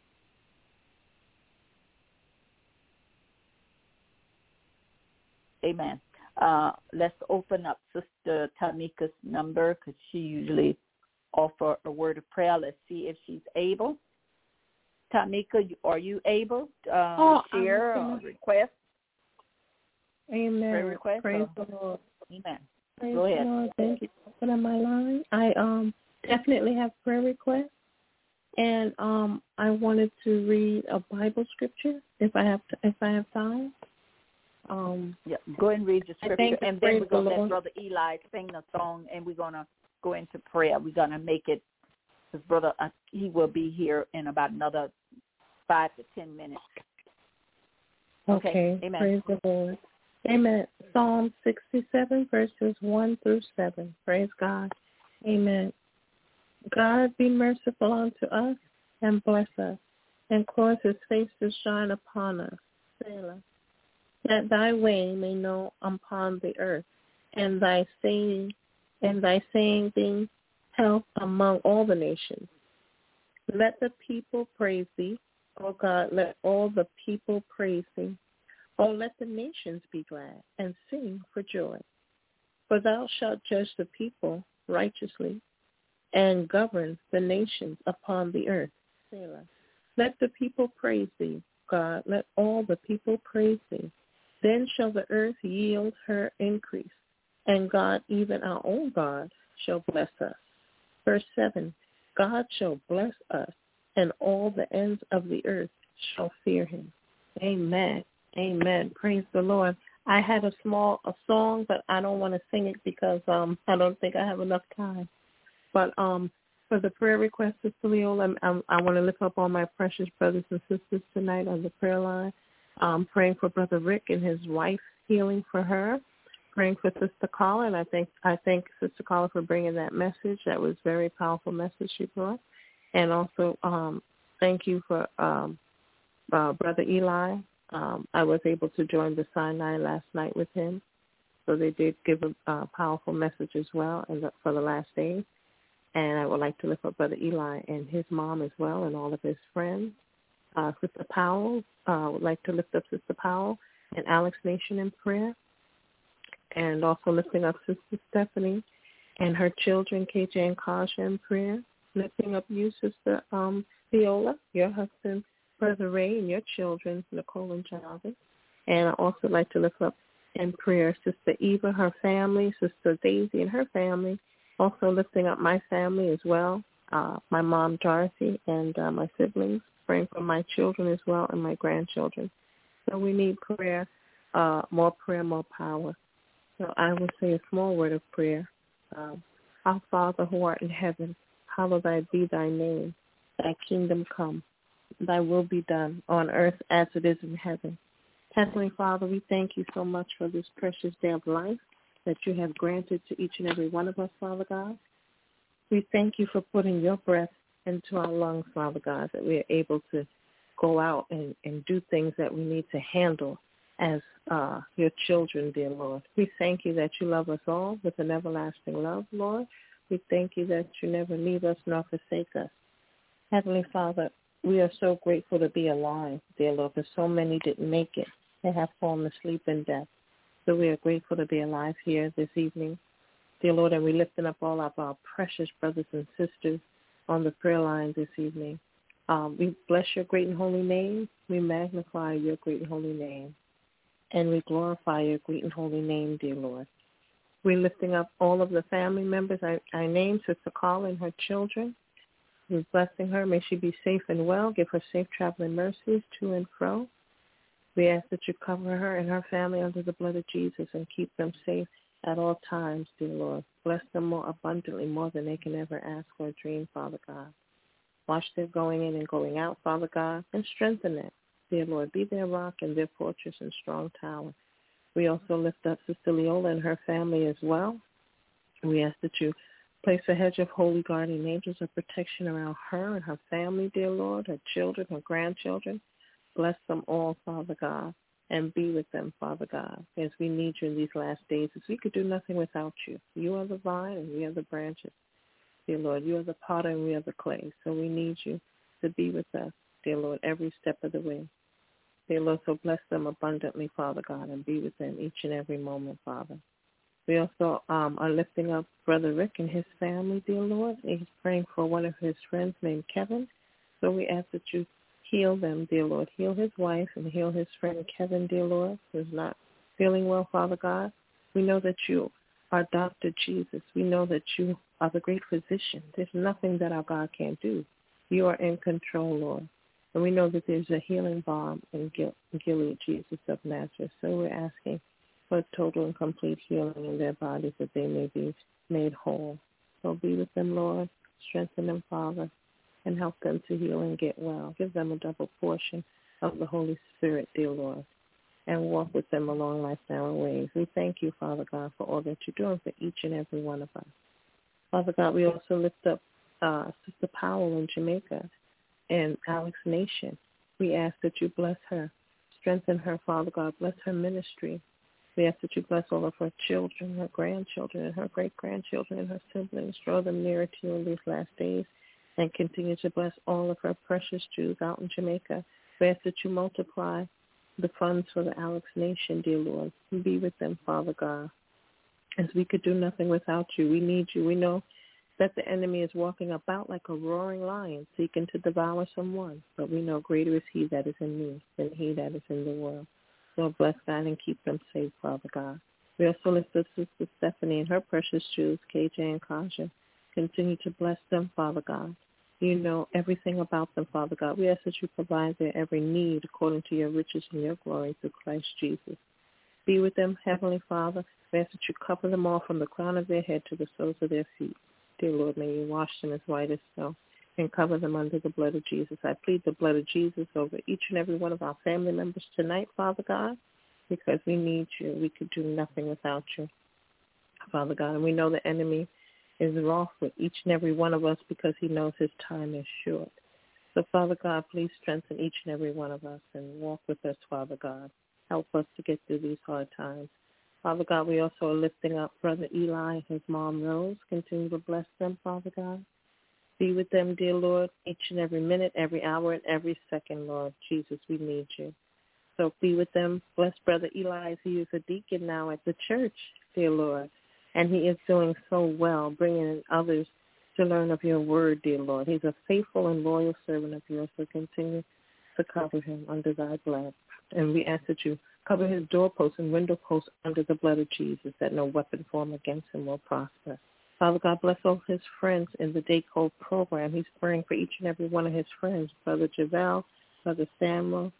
Amen. Let's open up Sister Tamika's number, because she usually offer a word of prayer. Let's see if she's able. Tamika, are you able to share a request? Amen. Prayer request? Praise the Lord. Amen. Praise Go ahead. the Lord. Thank you for opening my line. I definitely have prayer requests, and I wanted to read a Bible scripture if I have time. Go ahead and read your scripture, and then we're going to let Brother Eli sing the song, and we're going to go into prayer. We're going to make it, because Brother, he will be here in about another 5 to 10 minutes. Okay. Amen. Praise the Lord. Amen. Psalm 67, verses 1 through 7. Praise God. Amen. God, be merciful unto us and bless us, and cause his face to shine upon us. Selah. That thy way may know upon the earth, and thy saying things health among all the nations. Let the people praise thee, O God, let all the people praise thee. O let the nations be glad and sing for joy. For thou shalt judge the people righteously and govern the nations upon the earth. Selah. Let the people praise thee, God, let all the people praise thee. Then shall the earth yield her increase, and God, even our own God, shall bless us. Verse 7, God shall bless us, and all the ends of the earth shall fear him. Amen. Amen. Praise the Lord. I had a song, but I don't want to sing it because I don't think I have enough time. But for the prayer request, Sister Leola, I want to lift up all my precious brothers and sisters tonight on the prayer line. Praying for Brother Rick and his wife, healing for her. Praying for Sister Carla, and I thank Sister Carla for bringing that message. That was a very powerful message she brought. And also thank you for Brother Eli. I was able to join the Sinai last night with him, so they did give a powerful message as well for the last days. And I would like to lift up Brother Eli and his mom as well, and all of his friends. Sister Powell, I would like to lift up Sister Powell and Alex Nation in prayer, and also lifting up Sister Stephanie and her children, KJ and Kasha, in prayer. Lifting up you, Sister Viola, your husband, Brother Ray, and your children, Nicole and Jarvis. And I also like to lift up in prayer Sister Eva, her family, Sister Daisy and her family. Also lifting up my family as well, my mom, Dorothy, and my siblings. Praying for my children as well and my grandchildren. So we need prayer, more power. So I will say a small word of prayer. Our Father who art in heaven, hallowed be thy name. Thy kingdom come. Thy will be done on earth as it is in heaven. Heavenly Father, we thank you so much for this precious day of life that you have granted to each and every one of us, Father God. We thank you for putting your breath into our lungs, Father God, that we are able to go out and do things that we need to handle as your children, dear Lord. We thank you that you love us all with an everlasting love, Lord. We thank you that you never leave us nor forsake us. Heavenly Father, we are so grateful to be alive, dear Lord, because so many didn't make it. They have fallen asleep in death. So we are grateful to be alive here this evening, dear Lord, and we're lifting up all of our precious brothers and sisters on the prayer line this evening. We bless your great and holy name. We magnify your great and holy name. And we glorify your great and holy name, dear Lord. We're lifting up all of the family members. I named Sister Carla and her children. We're blessing her. May she be safe and well. Give her safe traveling mercies to and fro. We ask that you cover her and her family under the blood of Jesus and keep them safe at all times, dear Lord. Bless them more abundantly, more than they can ever ask or dream, Father God. Watch their going in and going out, Father God, and strengthen them, dear Lord. Be their rock and their fortress and strong tower. We also lift up Sister Leola and her family as well. We ask that you place a hedge of holy guardian angels of protection around her and her family, dear Lord, her children, her grandchildren. Bless them all, Father God, and be with them, Father God, as we need you in these last days, as we could do nothing without you. You are the vine and we are the branches. Dear Lord, you are the potter and we are the clay, so we need you to be with us, dear Lord, every step of the way. Dear Lord, so bless them abundantly, Father God, and be with them each and every moment, Father. We also are lifting up Brother Rick and his family, dear Lord. He's praying for one of his friends named Kevin. So we ask that you heal them, dear Lord. Heal his wife and heal his friend Kevin, dear Lord, who's not feeling well, Father God. We know that you are Dr. Jesus. We know that you are the great physician. There's nothing that our God can't do. You are in control, Lord. And we know that there's a healing balm in Gilead, Jesus of Nazareth. So we're asking for total and complete healing in their bodies that they may be made whole. So be with them, Lord. Strengthen them, Father, and help them to heal and get well. Give them a double portion of the Holy Spirit, dear Lord, and walk with them along life's narrow ways. We thank you, Father God, for all that you're doing for each and every one of us. Father God, we also lift up Sister Powell in Jamaica and Alex Nation. We ask that you bless her, strengthen her, Father God, bless her ministry. We ask that you bless all of her children, her grandchildren, and her great-grandchildren and her siblings. Draw them nearer to you in these last days and continue to bless all of her precious Jews out in Jamaica. We ask that you multiply the funds for the Alex Nation, dear Lord. Be with them, Father God, as we could do nothing without you. We need you. We know that the enemy is walking about like a roaring lion, seeking to devour someone. But we know greater is he that is in me than he that is in the world. So bless God and keep them safe, Father God. We also lift up Sister Stephanie and her precious Jews, KJ and Kaja. Continue to bless them, Father God. You know everything about them, Father God. We ask that you provide their every need according to your riches and your glory through Christ Jesus. Be with them, Heavenly Father. We ask that you cover them all from the crown of their head to the soles of their feet. Dear Lord, may you wash them as white as snow and cover them under the blood of Jesus. I plead the blood of Jesus over each and every one of our family members tonight, Father God, because we need you. We could do nothing without you, Father God. And we know the enemy is wroth with each and every one of us because he knows his time is short. So, Father God, please strengthen each and every one of us and walk with us, Father God. Help us to get through these hard times. Father God, we also are lifting up Brother Eli and his mom, Rose. Continue to bless them, Father God. Be with them, dear Lord, each and every minute, every hour, and every second, Lord. Jesus, we need you. So be with them. Bless Brother Eli as he is a deacon now at the church, dear Lord. And he is doing so well, bringing in others to learn of your word, dear Lord. He's a faithful and loyal servant of yours, so continue to cover him under thy blood. And we ask that you cover his doorposts and window posts under the blood of Jesus, that no weapon formed against him will prosper. Father God, bless all his friends in the Day Code program. He's praying for each and every one of his friends, Brother Javel, Brother Samuel,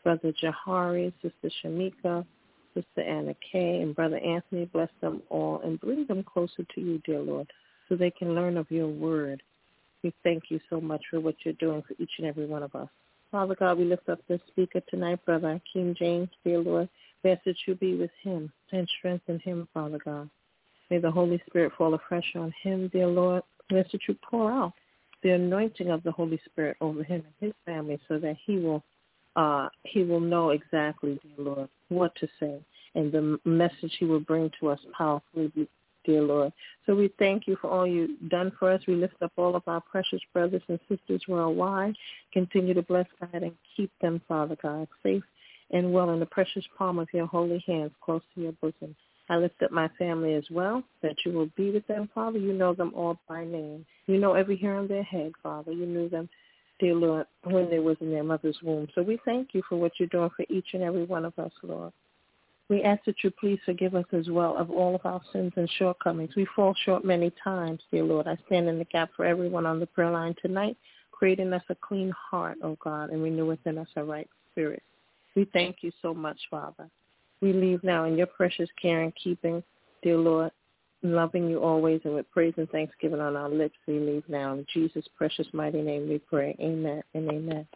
Brother Jahari, Sister Shamika, Sister Anna Kay, and Brother Anthony. Bless them all and bring them closer to you, dear Lord, so they can learn of your word. We thank you so much for what you're doing for each and every one of us. Father God, we lift up this speaker tonight, Brother Akeem James, dear Lord. We ask that you be with him and strengthen him, Father God. May the Holy Spirit fall afresh on him, dear Lord. We ask that you pour out the anointing of the Holy Spirit over him and his family so that he will know exactly, dear Lord, what to say and the message he will bring to us powerfully, dear Lord. So we thank you for all you've done for us. We lift up all of our precious brothers and sisters worldwide. Continue to bless, God, and keep them, Father God, safe and well in the precious palm of your holy hands, close to your bosom. I lift up my family as well, that you will be with them, Father. You know them all by name. You know every hair on their head, Father. You knew them, dear Lord, when they was in their mother's womb. So we thank you for what you're doing for each and every one of us, Lord. We ask that you please forgive us as well of all of our sins and shortcomings. We fall short many times, dear Lord. I stand in the gap for everyone on the prayer line tonight, creating us a clean heart, oh God, and renew within us a right spirit. We thank you so much, Father. We leave now in your precious care and keeping, dear Lord, loving you always, and with praise and thanksgiving on our lips, we leave now. In Jesus' precious mighty name we pray. Amen and amen.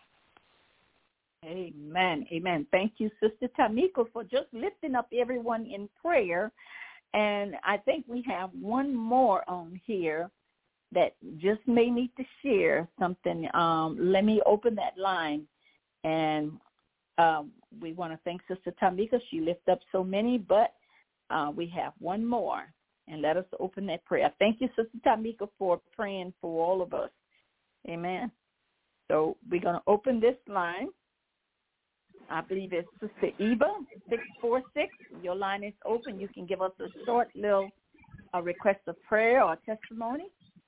Amen. Amen. Thank you, Sister Tamika, for just lifting up everyone in prayer. And I think we have one more on here that just may need to share something. Let me open that line. And we want to thank Sister Tamika. She lifted up so many, but we have one more. And let us open that prayer. Thank you, Sister Tamika, for praying for all of us. Amen. So we're going to open this line. I believe it's Sister Eva, 646. Your line is open. You can give us a short little request of prayer or testimony.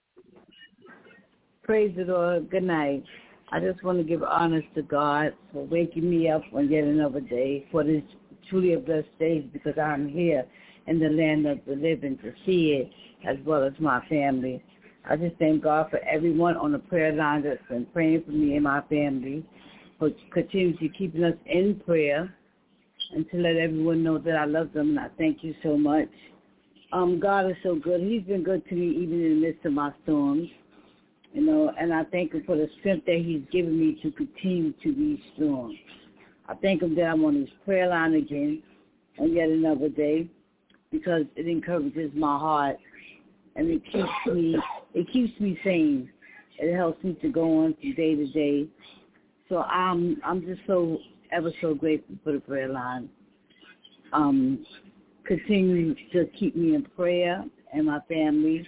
Praise the Lord. Good night. I just want to give honors to God for waking me up on yet another day, for this truly a blessed day, because I'm here in the land of the living to see it, as well as my family. I just thank God for everyone on the prayer line that's been praying for me and my family, for continuing keeping us in prayer, and to let everyone know that I love them, and I thank you so much. God is so good. He's been good to me even in the midst of my storms, you know, and I thank him for the strength that he's given me to continue to be strong. I thank him that I'm on his prayer line again on yet another day, because it encourages my heart, and it keeps me sane. It helps me to go on from day to day. So I'm just so ever so grateful for the prayer line. Continue to keep me in prayer and my family.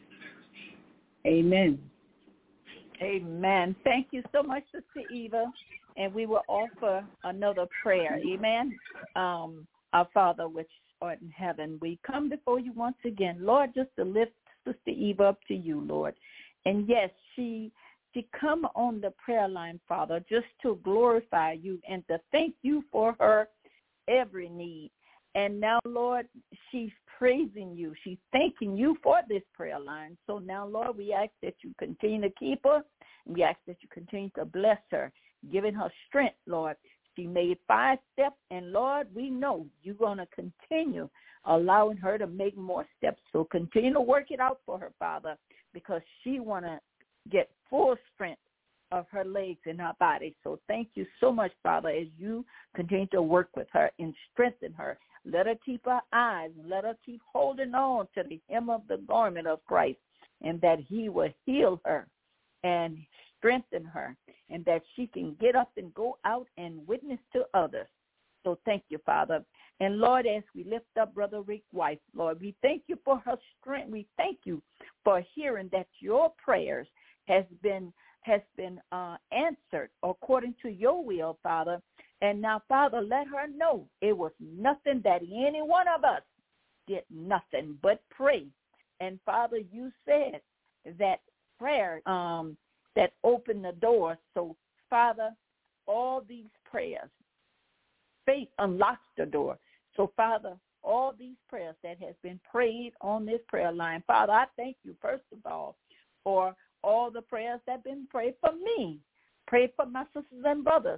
Amen. Amen. Thank you so much, Sister Eva. And we will offer another prayer. Amen. Our Father, which art in heaven, we come before you once again, Lord, just to lift Sister Eva up to you, Lord. And yes, she come on the prayer line, Father, just to glorify you and to thank you for her every need. And now, Lord, she's praising you. She's thanking you for this prayer line. So now, Lord, we ask that you continue to keep her. We ask that you continue to bless her, giving her strength, Lord. She made 5 steps, and, Lord, we know you're going to continue allowing her to make more steps. So continue to work it out for her, Father, because she want to get full strength of her legs and her body. So thank you so much, Father, as you continue to work with her and strengthen her. Let her keep her eyes, and let her keep holding on to the hem of the garment of Christ, and that he will heal her and strengthen her, and that she can get up and go out and witness to others. So thank you, Father. And, Lord, as we lift up Brother Rick's wife, Lord, we thank you for her strength. We thank you for hearing that your prayers has been answered according to your will, Father. And now, Father, let her know it was nothing that any one of us did nothing but pray. And, Father, you said that prayer that opened the door. So, Father, all these prayers, faith unlocks the door. So, Father, all these prayers that has been prayed on this prayer line, Father, I thank you, first of all, for all the prayers that have been prayed for me. Pray for my sisters and brothers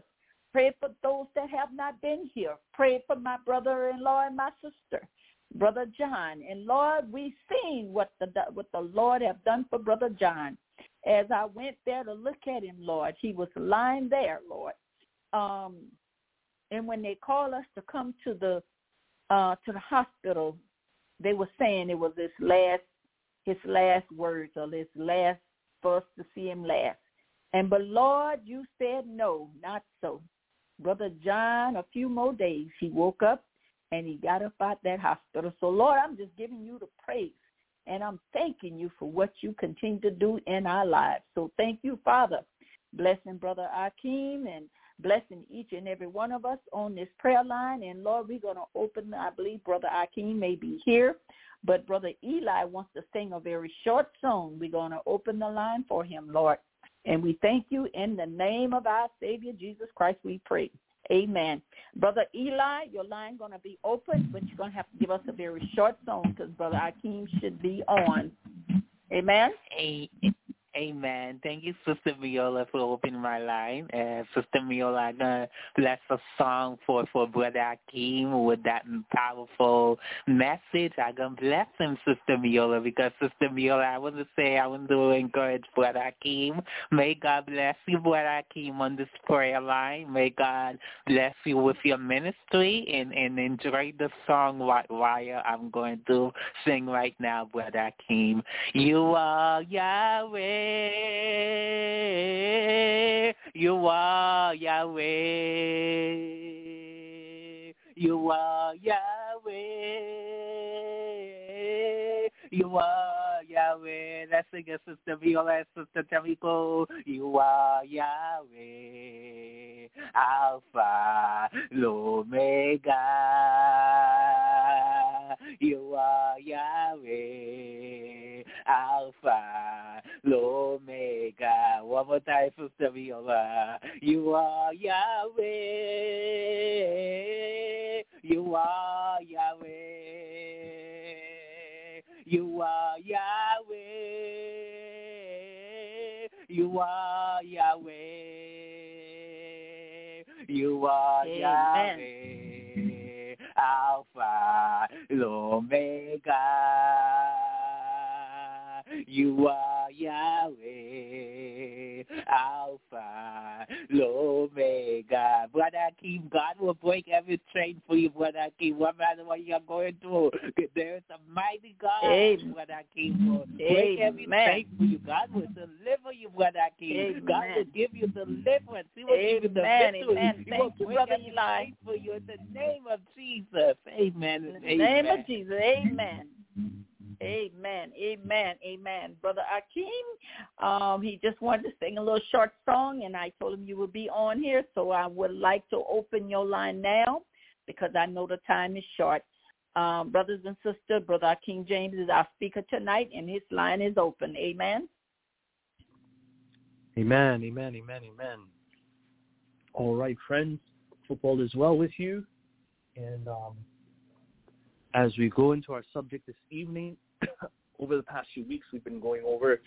Pray for those that have not been here. Pray for my brother-in-law and my sister, Brother John. And, Lord, we've seen what the Lord have done for Brother John. As I went there to look at him, Lord, he was lying there, Lord. And when they called us to come to the hospital, they were saying it was his last words, or his last, for us to see him last. But Lord, you said no, not so. Brother John, a few more days, he woke up and he got up out that hospital. So, Lord, I'm just giving you the praise, and I'm thanking you for what you continue to do in our lives. So thank you, Father. Blessing Brother Akeem and blessing each and every one of us on this prayer line. And, Lord, we're going to open, I believe Brother Akeem may be here, but Brother Eli wants to sing a very short song. We're going to open the line for him, Lord. And we thank you in the name of our Savior, Jesus Christ, we pray. Amen. Brother Eli, your line going to be open, but you're going to have to give us a very short song because Brother Akeem should be on. Amen. Amen. Thank you, Sister Viola, for opening my line. Sister Viola, I'm going to bless a song for Brother Akeem with that powerful message. I'm going to bless him, Sister Viola, because, Sister Viola, I want to encourage Brother Akeem. May God bless you, Brother Akeem, on this prayer line. May God bless you with your ministry, and enjoy the song while I'm going to sing right now, Brother Akeem. You are Yahweh. You are Yahweh. You are Yahweh. You are Yahweh. Let's sing it, Sister Viola, Sister Tamiko. You are Yahweh. Alpha, Omega. You are Yahweh. Alpha, Omega. One more time, Sister Viola. You are Yahweh. You are Yahweh. You are Yahweh. You are Yahweh. You are Yahweh. Alpha, Omega. You are Yahweh, Alpha, Omega. Brother Akeem, God will break every chain for you, Brother Akeem. No matter what you're going through, there is a mighty God, Brother Akeem, will break every chain for you. God will deliver you, Brother Akeem. God will give you deliverance. He will give you the victory. He will break every chain for you in the name of Jesus. Amen. In the name of Jesus. Amen. Amen, amen, amen. Brother Akeem, he just wanted to sing a little short song, and I told him you would be on here, so I would like to open your line now because I know the time is short. Brothers and sisters, Brother Akeem James is our speaker tonight, and his line is open. Amen. Amen, amen, amen, amen. All right, friends, football is well with you, and as we go into our subject this evening, over the past few weeks, we've been going over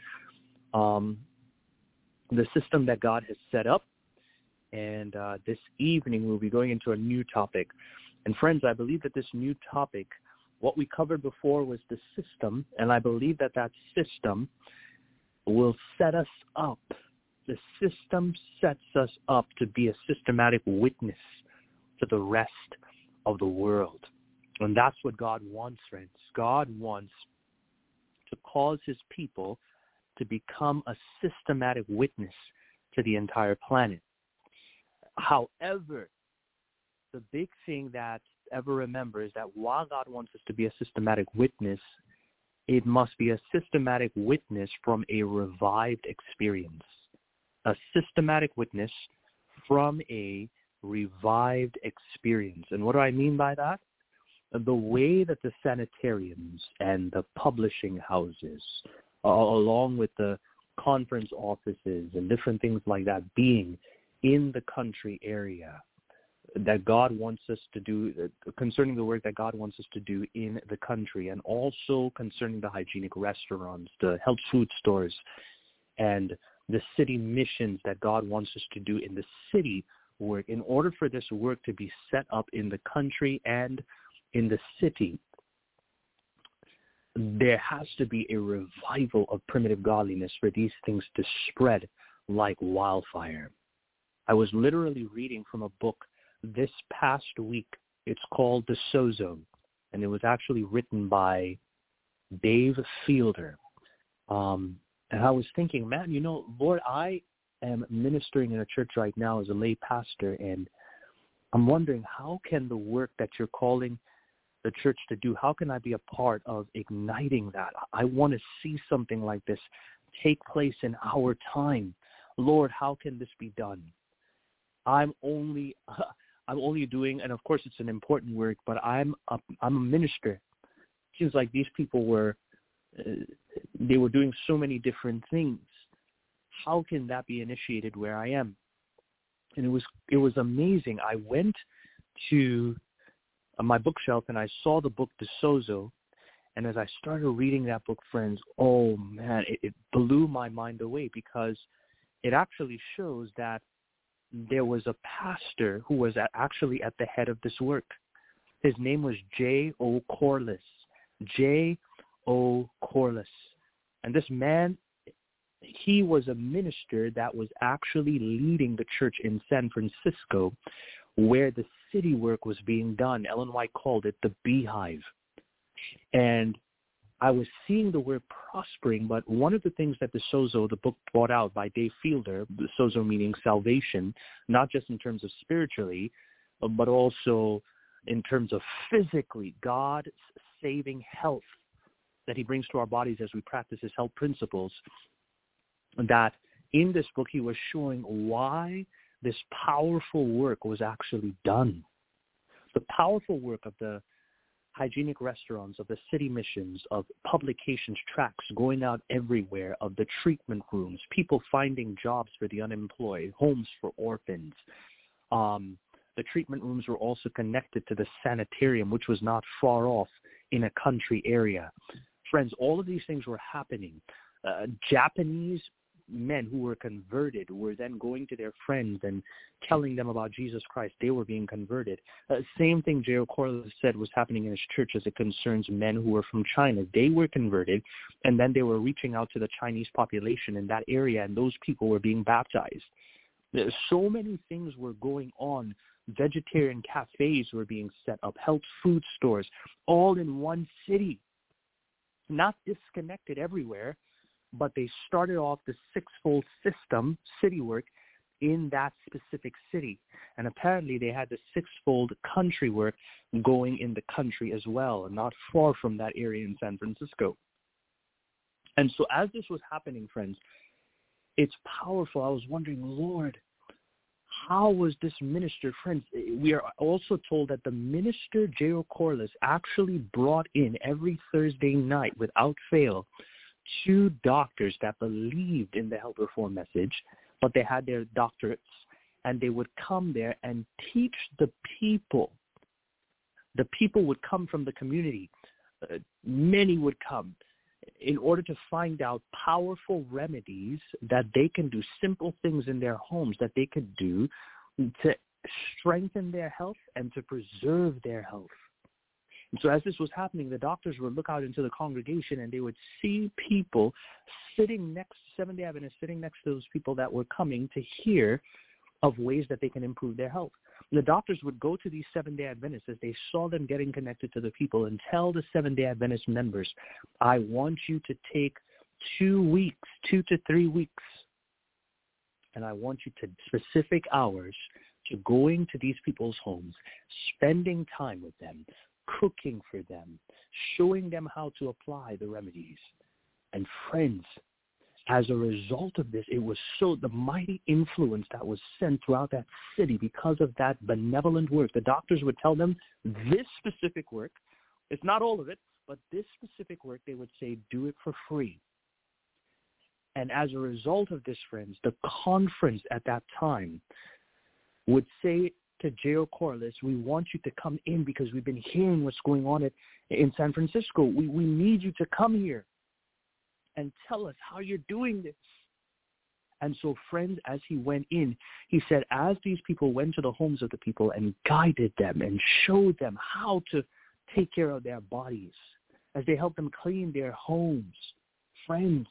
the system that God has set up. And this evening, we'll be going into a new topic. And friends, I believe that this new topic, what we covered before was the system. And I believe that that system will set us up. The system sets us up to be a systematic witness to the rest of the world. And that's what God wants, friends. God wants to cause his people to become a systematic witness to the entire planet. However, the big thing that ever remember is that while God wants us to be a systematic witness, it must be a systematic witness from a revived experience. A systematic witness from a revived experience. And what do I mean by that? The way that the sanitariums and the publishing houses, along with the conference offices and different things like that being in the country area, that God wants us to do, concerning the work that God wants us to do in the country, and also concerning the hygienic restaurants, the health food stores, and the city missions that God wants us to do in the city work, in order for this work to be set up in the country and in the city, there has to be a revival of primitive godliness for these things to spread like wildfire. I was literally reading from a book this past week. It's called The Sozo, and it was actually written by Dave Fielder. And I was thinking, man, Lord, I am ministering in a church right now as a lay pastor, and I'm wondering, how can the work that you're calling the church to do, how can I be a part of igniting that? I want to see something like this take place in our time. Lord, how can this be done? I'm only doing, and of course it's an important work, but I'm a minister. It seems like these people were doing so many different things. How can that be initiated where I am? And it was amazing. I went to my bookshelf and I saw the book De Sozo, and as I started reading that book, friends, oh man, it blew my mind away, because it actually shows that there was a pastor who was actually at the head of this work. His name was J.O. Corliss. J.O. Corliss. And this man, he was a minister that was actually leading the church in San Francisco, where the city work was being done. Ellen White called it the Beehive. And I was seeing the work prospering, but one of the things that the Sozo, the book brought out by Dave Fielder, the Sozo meaning salvation, not just in terms of spiritually, but also in terms of physically, God's saving health that he brings to our bodies as we practice his health principles, that in this book he was showing why this powerful work was actually done. The powerful work of the hygienic restaurants, of the city missions, of publications, tracts going out everywhere, of the treatment rooms, people finding jobs for the unemployed, homes for orphans. The treatment rooms were also connected to the sanitarium, which was not far off in a country area. Friends, all of these things were happening. Japanese men who were converted were then going to their friends and telling them about Jesus Christ. They were being converted. Same thing J.O. Corliss said was happening in his church as it concerns men who were from China. They were converted, and then they were reaching out to the Chinese population in that area, and those people were being baptized. So many things were going on. Vegetarian cafes were being set up, health food stores, all in one city, not disconnected everywhere, but they started off the sixfold system, city work, in that specific city. And apparently they had the sixfold country work going in the country as well, and not far from that area in San Francisco. And so as this was happening, friends, it's powerful. I was wondering, Lord, how was this minister, friends? We are also told that the minister, J.O. Corliss, actually brought in every Thursday night without fail 2 doctors that believed in the health reform message, but they had their doctorates, and they would come there and teach the people. The people would come from the community. Many would come in order to find out powerful remedies that they can do, simple things in their homes that they could do to strengthen their health and to preserve their health. And so as this was happening, the doctors would look out into the congregation and they would see people sitting next, Seventh-day Adventists sitting next to those people that were coming to hear of ways that they can improve their health. The doctors would go to these Seventh-day Adventists as they saw them getting connected to the people and tell the Seventh-day Adventist members, I want you to take 2 weeks, 2 to 3 weeks, and I want you to specific hours to going to these people's homes, spending time with them, cooking for them, showing them how to apply the remedies. And friends, as a result of this, it was so the mighty influence that was sent throughout that city because of that benevolent work. The doctors would tell them this specific work, it's not all of it, but this specific work, they would say, do it for free. And as a result of this, friends, the conference at that time would say to J.O. Corliss, we want you to come in because we've been hearing what's going on in San Francisco. We need you to come here and tell us how you're doing this. And so, friends, as he went in, he said, as these people went to the homes of the people and guided them and showed them how to take care of their bodies, as they helped them clean their homes, friends,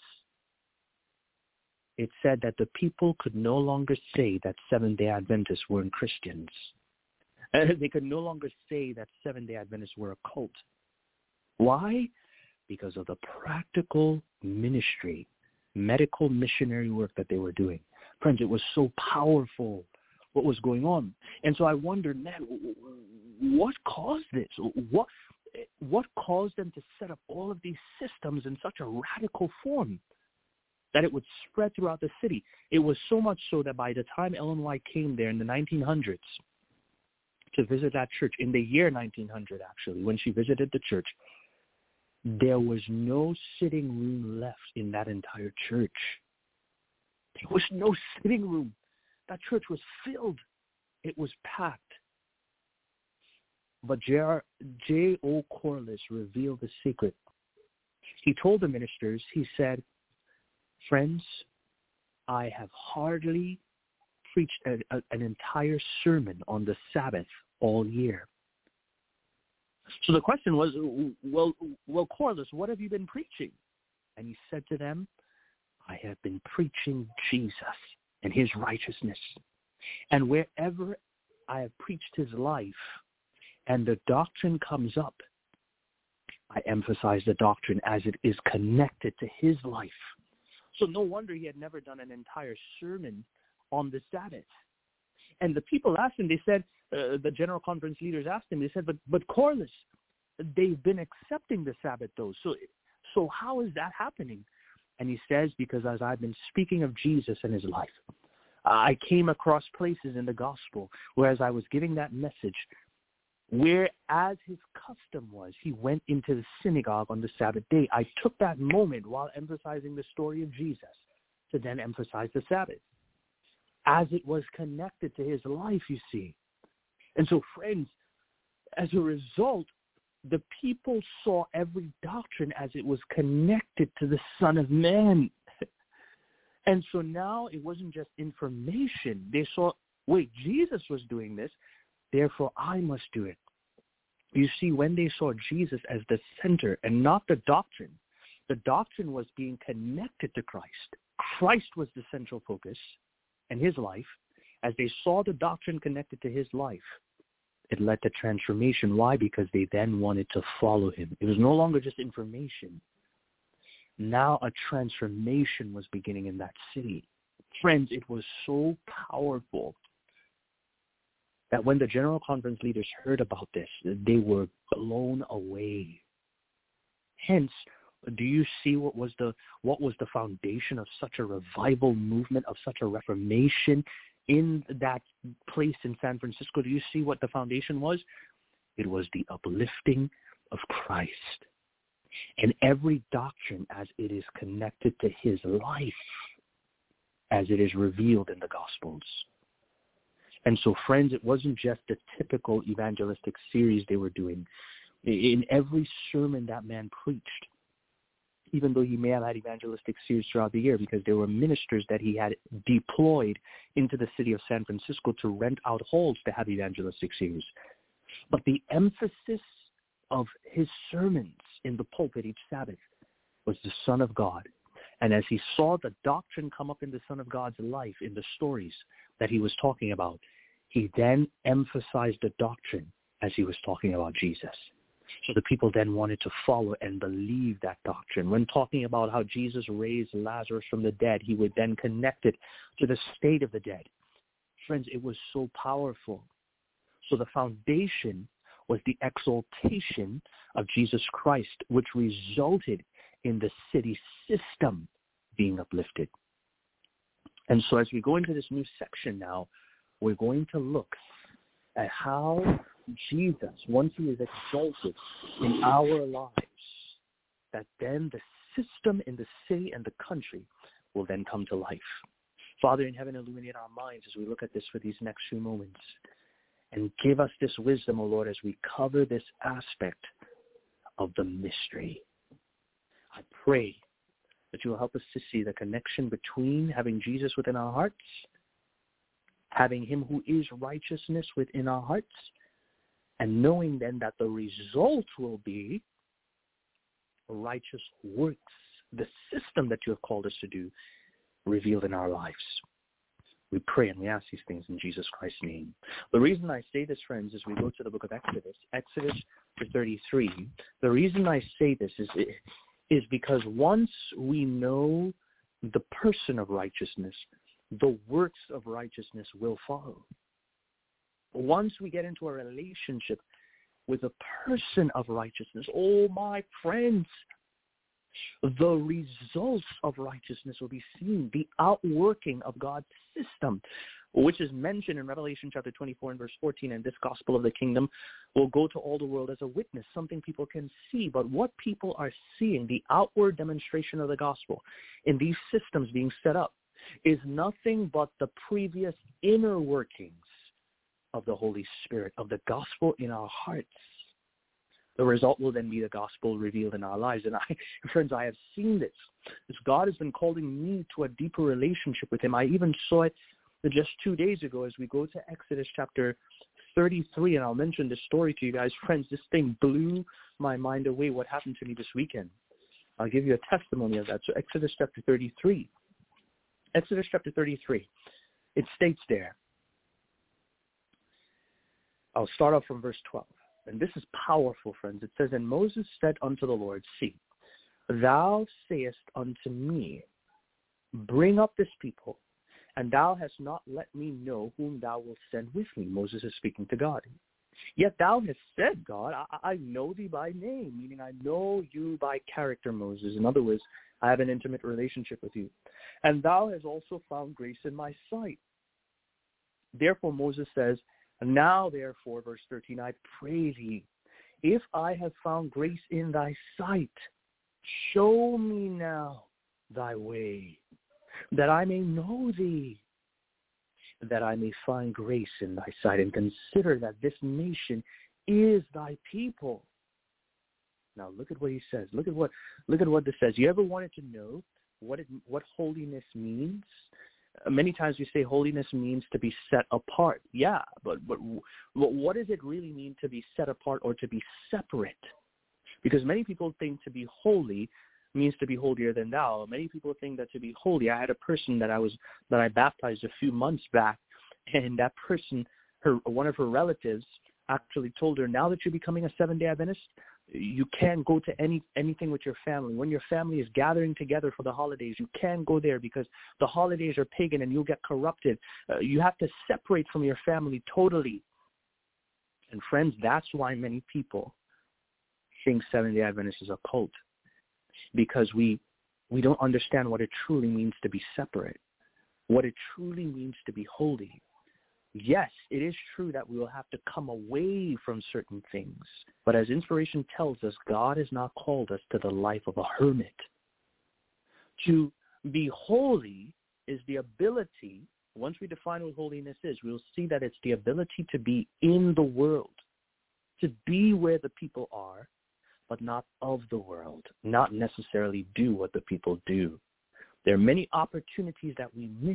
it said that the people could no longer say that Seventh-day Adventists weren't Christians. They could no longer say that Seventh-day Adventists were a cult. Why? Because of the practical ministry, medical missionary work that they were doing. Friends, it was so powerful what was going on. And so I wondered, man, what caused this? What caused them to set up all of these systems in such a radical form that it would spread throughout the city? It was so much so that by the time Ellen White came there in the 1900s to visit that church, in the year 1900 actually, when she visited the church, there was no sitting room left in that entire church. There was no sitting room. That church was filled. It was packed. But J.O. Corliss revealed the secret. He told the ministers, he said, friends, I have hardly preached an entire sermon on the Sabbath all year. So the question was, well, Corliss, what have you been preaching? And he said to them, I have been preaching Jesus and his righteousness. And wherever I have preached his life and the doctrine comes up, I emphasize the doctrine as it is connected to his life. So no wonder he had never done an entire sermon on the Sabbath. And the people asked him, they said, the General Conference leaders asked him, they said, but Corliss, they've been accepting the Sabbath though. So how is that happening? And he says, because as I've been speaking of Jesus and his life, I came across places in the gospel where as I was giving that message, where as his custom was, he went into the synagogue on the Sabbath day. I took that moment while emphasizing the story of Jesus to then emphasize the Sabbath, as it was connected to his life, you see. And so, friends, as a result, the people saw every doctrine as it was connected to the Son of Man. And so now it wasn't just information. They saw, wait, Jesus was doing this, therefore I must do it. You see, when they saw Jesus as the center and not the doctrine was being connected to Christ. Christ was the central focus and his life. As they saw the doctrine connected to his life, it led to transformation. Why? Because they then wanted to follow him. It was no longer just information. Now a transformation was beginning in that city. Friends, it was so powerful that when the General Conference leaders heard about this, they were blown away. Hence, do you see what was the foundation of such a revival movement, of such a reformation in that place in San Francisco? Do you see what the foundation was? It was the uplifting of Christ. And every doctrine as it is connected to his life, as it is revealed in the Gospels. And so, friends, it wasn't just the typical evangelistic series they were doing. In every sermon that man preached, even though he may have had evangelistic series throughout the year, because there were ministers that he had deployed into the city of San Francisco to rent out halls to have evangelistic series. But the emphasis of his sermons in the pulpit each Sabbath was the Son of God. And as he saw the doctrine come up in the Son of God's life, in the stories that he was talking about, he then emphasized the doctrine as he was talking about Jesus. So the people then wanted to follow and believe that doctrine. When talking about how Jesus raised Lazarus from the dead, he would then connect it to the state of the dead. Friends, it was so powerful. So the foundation was the exaltation of Jesus Christ, which resulted in the city system being uplifted. And so as we go into this new section now, we're going to look at how Jesus, once he is exalted in our lives, that then the system in the city and the country will then come to life. Father in heaven, illuminate our minds as we look at this for these next few moments. And give us this wisdom, O Lord, as we cover this aspect of the mystery. I pray that you will help us to see the connection between having Jesus within our hearts, having him who is righteousness within our hearts, and knowing then that the result will be righteous works, the system that you have called us to do, revealed in our lives. We pray and we ask these things in Jesus Christ's name. The reason I say this, friends, is we go to the book of Exodus chapter 33. The reason I say this is because once we know the person of righteousness, the works of righteousness will follow. Once we get into a relationship with a person of righteousness, oh my friends, the results of righteousness will be seen, the outworking of God's system, which is mentioned in Revelation chapter 24 and verse 14, and this gospel of the kingdom will go to all the world as a witness, something people can see. But what people are seeing, the outward demonstration of the gospel in these systems being set up, is nothing but the previous inner workings of the Holy Spirit, of the gospel in our hearts. The result will then be the gospel revealed in our lives. And friends, I have seen this. God has been calling me to a deeper relationship with him. I even saw it just 2 days ago as we go to Exodus chapter 33, and I'll mention this story to you guys. Friends, this thing blew my mind away, what happened to me this weekend. I'll give you a testimony of that. So Exodus chapter 33. Exodus chapter 33. It states there. I'll start off from verse 12. And this is powerful, friends. It says, "And Moses said unto the Lord, See, thou sayest unto me, Bring up this people, and thou hast not let me know whom thou wilt send with me." Moses is speaking to God. "Yet thou hast said, God, I know thee by name," meaning I know you by character, Moses. In other words, I have an intimate relationship with you. "And thou hast also found grace in my sight." Therefore Moses says, "Now therefore," verse 13, "I pray thee, if I have found grace in thy sight, show me now thy way, that I may know thee, that I may find grace in thy sight, and consider that this nation is thy people." Now look at what he says. Look at what this says. You ever wanted to know what holiness means? Many times we say holiness means to be set apart. Yeah, but what does it really mean to be set apart or to be separate? Because many people think to be holy means to be holier than thou. Many people think that to be holy, I had a person that I baptized a few months back, and that person, one of her relatives, actually told her, now that you're becoming a Seventh-day Adventist, you can't go to anything with your family. When your family is gathering together for the holidays, you can't go there because the holidays are pagan and you'll get corrupted. You have to separate from your family totally. And friends, that's why many people think Seventh-day Adventist is a cult, because we don't understand what it truly means to be separate, what it truly means to be holy. Yes, it is true that we will have to come away from certain things. But as inspiration tells us, God has not called us to the life of a hermit. To be holy is the ability, once we define what holiness is, we'll see that it's the ability to be in the world, to be where the people are, but not of the world, not necessarily do what the people do. There are many opportunities that we miss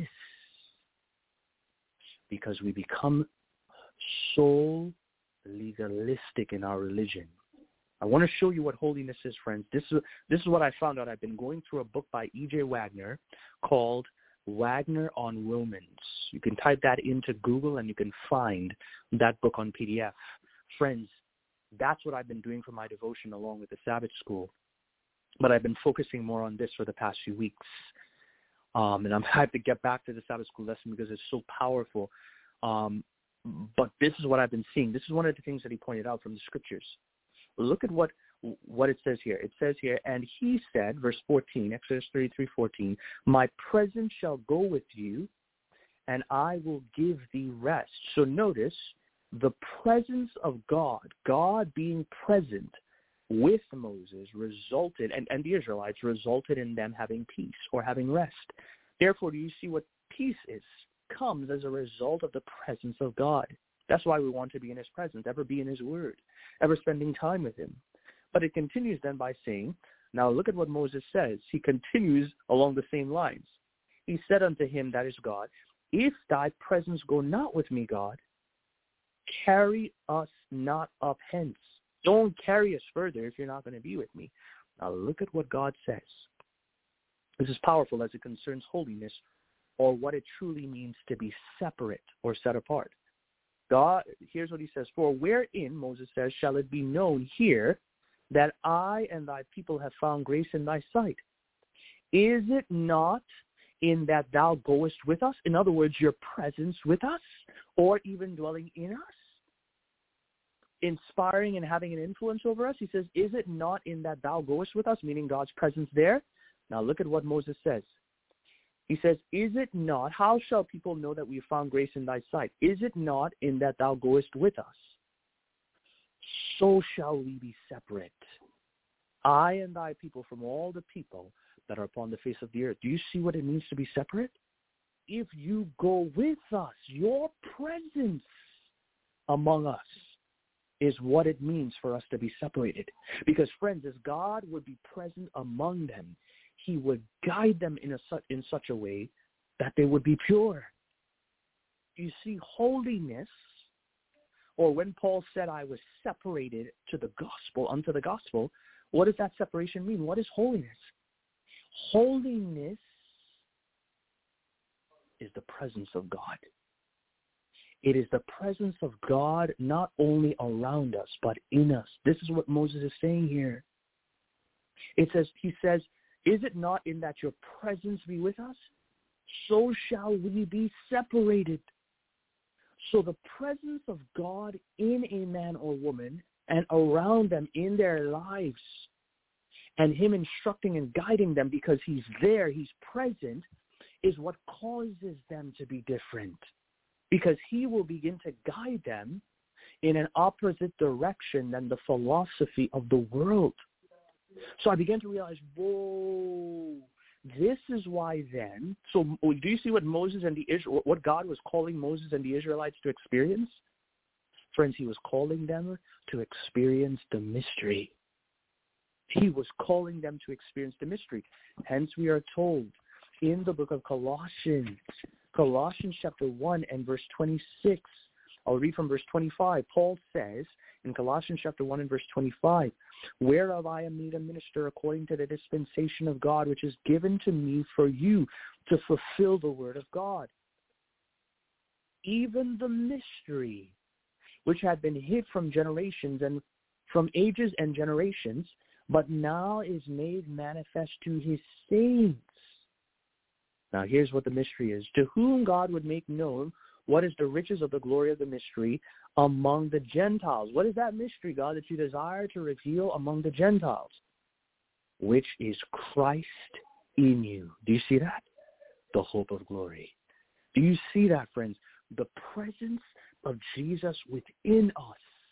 because we become so legalistic in our religion. I want to show you what holiness is, friends. This is what I found out. I've been going through a book by E.J. Wagner called Wagner on Romans. You can type that into Google and you can find that book on PDF. Friends, that's what I've been doing for my devotion along with the Sabbath School. But I've been focusing more on this for the past few weeks. And I have to get back to the Sabbath School lesson because it's so powerful. But this is what I've been seeing. This is one of the things that he pointed out from the scriptures. Look at what it says here. It says here, and he said, verse 14, Exodus 33:14, my presence shall go with you, and I will give thee rest. So notice, the presence of God, God being present with Moses resulted, and the Israelites resulted in them having peace or having rest. Therefore, do you see what peace is? Comes as a result of the presence of God. That's why we want to be in his presence, ever be in his word, ever spending time with him. But it continues then by saying, Now look at what Moses says. He continues along the same lines. He said unto him, that is God, if thy presence go not with me, God, carry us not up hence. Don't carry us further if you're not going to be with me. Now look at what God says. This is powerful as it concerns holiness, or what it truly means to be separate or set apart. God, here's what he says, for wherein, Moses says, shall it be known here that I and thy people have found grace in thy sight? Is it not in that thou goest with us? In other words, your presence with us, or even dwelling in us, inspiring and having an influence over us? He says, is it not in that thou goest with us, meaning God's presence there? Now look at what Moses says. He says, is it not, how shall people know that we have found grace in thy sight? Is it not in that thou goest with us? So shall we be separate, I and thy people, from all the people that are upon the face of the earth. Do you see what it means to be separate? If you go with us, your presence among us is what it means for us to be separated. Because, friends, as God would be present among them, he would guide them in such a way that they would be pure. You see, holiness, or when Paul said, I was separated to the gospel, unto the gospel, what does that separation mean? What is holiness? Holiness is the presence of God. It is the presence of God not only around us, but in us. This is what Moses is saying here. He says, is it not in that your presence be with us? So shall we be separated. So the presence of God in a man or woman and around them in their lives, and him instructing and guiding them because he's there, he's present, is what causes them to be different. Because he will begin to guide them in an opposite direction than the philosophy of the world. So I began to realize, whoa, this is why then. So do you see what what God was calling Moses and the Israelites to experience? Friends, he was calling them to experience the mystery. He was calling them to experience the mystery. Hence we are told in the book of Colossians chapter 1 and verse 26, I'll read from verse 25. Paul says in Colossians chapter 1 and verse 25, whereof I am made a minister according to the dispensation of God, which is given to me for you to fulfill the word of God. Even the mystery which had been hid from generations and from ages and generations, but now is made manifest to his saints. Now here's what the mystery is. To whom God would make known what is the riches of the glory of the mystery among the Gentiles. What is that mystery, God, that you desire to reveal among the Gentiles? Which is Christ in you. Do you see that? The hope of glory. Do you see that, friends? The presence of Jesus within us.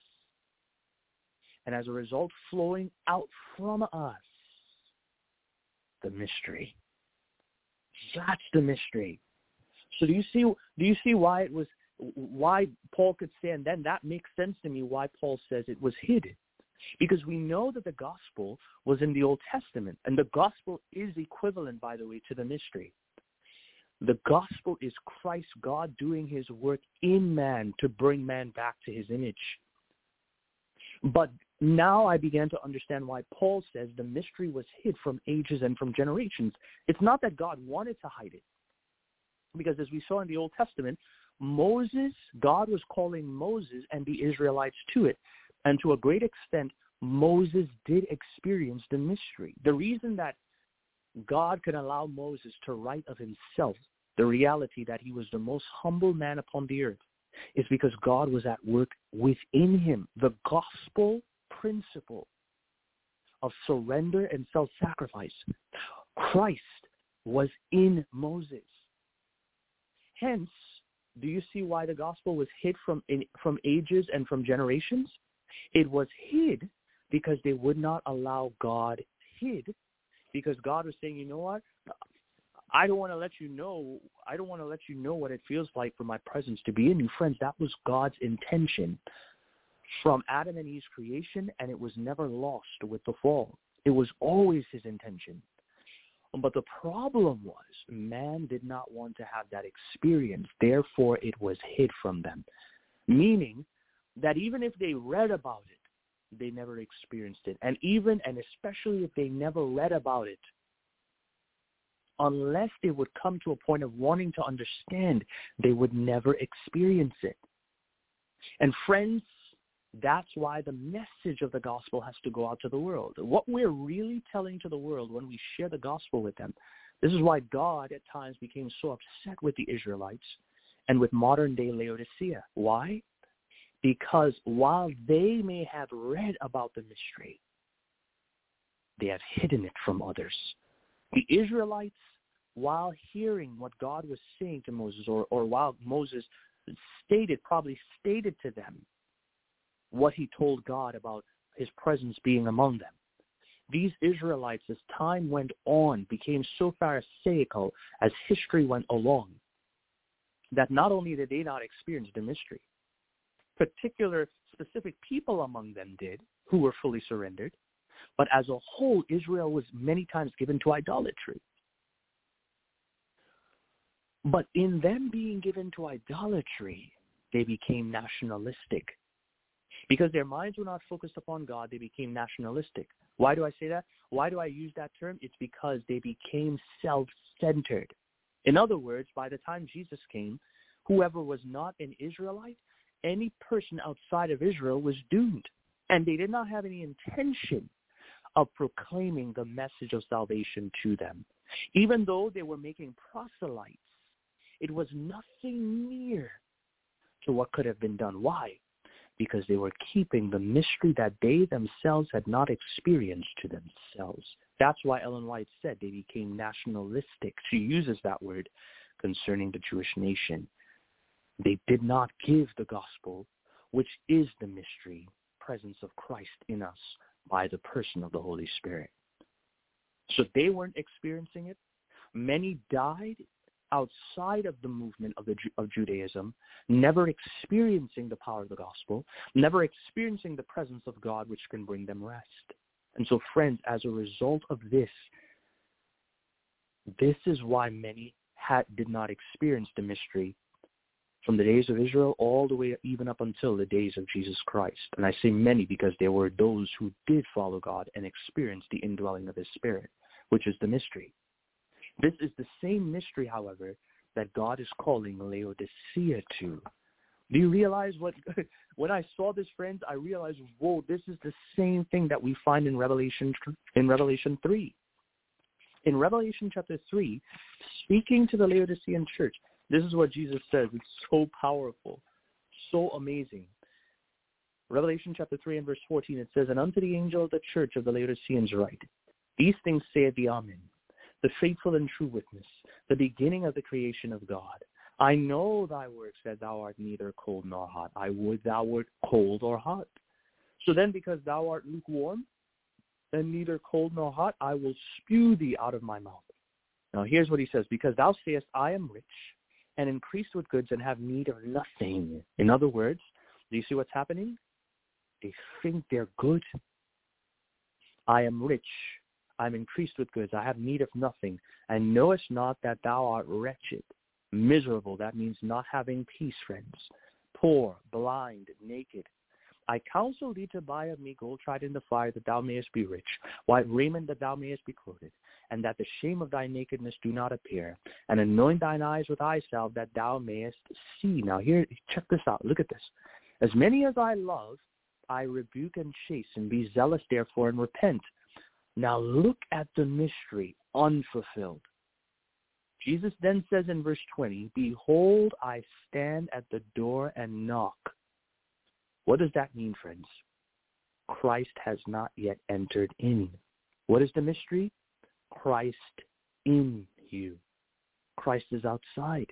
And as a result, flowing out from us, the mystery. That's the mystery. So do you see why Paul could say, and then that makes sense to me why Paul says it was hidden. Because we know that the gospel was in the Old Testament, and the gospel is equivalent, by the way, to the mystery. The gospel is Christ, God doing his work in man to bring man back to his image. But now I began to understand why Paul says the mystery was hid from ages and from generations. It's not that God wanted to hide it. Because as we saw in the Old Testament, God was calling Moses and the Israelites to it. And to a great extent, Moses did experience the mystery. The reason that God could allow Moses to write of himself, the reality that he was the most humble man upon the earth, is because God was at work within him. The gospel principle of surrender and self-sacrifice, Christ was in Moses. Hence, do you see why the gospel was hid from ages and from generations? It was hid because they would not allow God hid, because God was saying, you know what? I don't want to let you know what it feels like for my presence to be in you. Friends, that was God's intention from Adam and Eve's creation, and it was never lost with the fall. It was always his intention. But the problem was man did not want to have that experience. Therefore, it was hid from them. Meaning that even if they read about it, they never experienced it. And especially if they never read about it, unless they would come to a point of wanting to understand, they would never experience it. And friends, that's why the message of the gospel has to go out to the world. What we're really telling to the world when we share the gospel with them, this is why God at times became so upset with the Israelites and with modern-day Laodicea. Why? Because while they may have read about the mystery, they have hidden it from others. The Israelites, while hearing what God was saying to Moses, or while Moses probably stated to them what he told God about his presence being among them, these Israelites, as time went on, became so pharisaical as history went along, that not only did they not experience the mystery, particular specific people among them did, who were fully surrendered, but as a whole, Israel was many times given to idolatry. But in them being given to idolatry, they became nationalistic. Because their minds were not focused upon God, they became nationalistic. Why do I say that? Why do I use that term? It's because they became self-centered. In other words, by the time Jesus came, whoever was not an Israelite, any person outside of Israel was doomed. And they did not have any intention of proclaiming the message of salvation to them. Even though they were making proselytes, it was nothing near to what could have been done. Why? Because they were keeping the mystery that they themselves had not experienced to themselves. That's why Ellen White said they became nationalistic. She uses that word concerning the Jewish nation. They did not give the gospel, which is the mystery, presence of Christ in us by the person of the Holy Spirit. So they weren't experiencing it. Many died outside of the movement of Judaism, never experiencing the power of the gospel, never experiencing the presence of God, which can bring them rest. And so, friends, as a result of this is why many did not experience the mystery from the days of Israel all the way even up until the days of Jesus Christ. And I say many because there were those who did follow God and experienced the indwelling of his Spirit, which is the mystery. This is the same mystery, however, that God is calling Laodicea to. Do you realize when I saw this, friends, I realized, whoa, this is the same thing that we find in Revelation 3. In Revelation chapter 3, speaking to the Laodicean church, this is what Jesus says. It's so powerful, so amazing. Revelation chapter 3 and verse 14, it says, "And unto the angel of the church of the Laodiceans write, These things saith the Amen, the faithful and true witness, the beginning of the creation of God. I know thy works, that thou art neither cold nor hot. I would thou wert cold or hot. So then, because thou art lukewarm, and neither cold nor hot, I will spew thee out of my mouth." Now here's what he says, "Because thou sayest, I am rich, and increased with goods, and have need of nothing." In other words, do you see what's happening? They think they're good. I am rich, I'm increased with goods, I have need of nothing, and knowest not that thou art wretched, miserable, that means not having peace, friends, poor, blind, naked. I counsel thee to buy of me gold tried in the fire, that thou mayest be rich, white raiment, that thou mayest be clothed, and that the shame of thy nakedness do not appear, and anoint thine eyes with eye salve, that thou mayest see. Now here, check this out, look at this. "As many as I love, I rebuke and chasten, be zealous therefore and repent." Now look at the mystery unfulfilled. Jesus then says in verse 20, "Behold, I stand at the door and knock." What does that mean, friends? Christ has not yet entered in. What is the mystery? Christ in you. Christ is outside.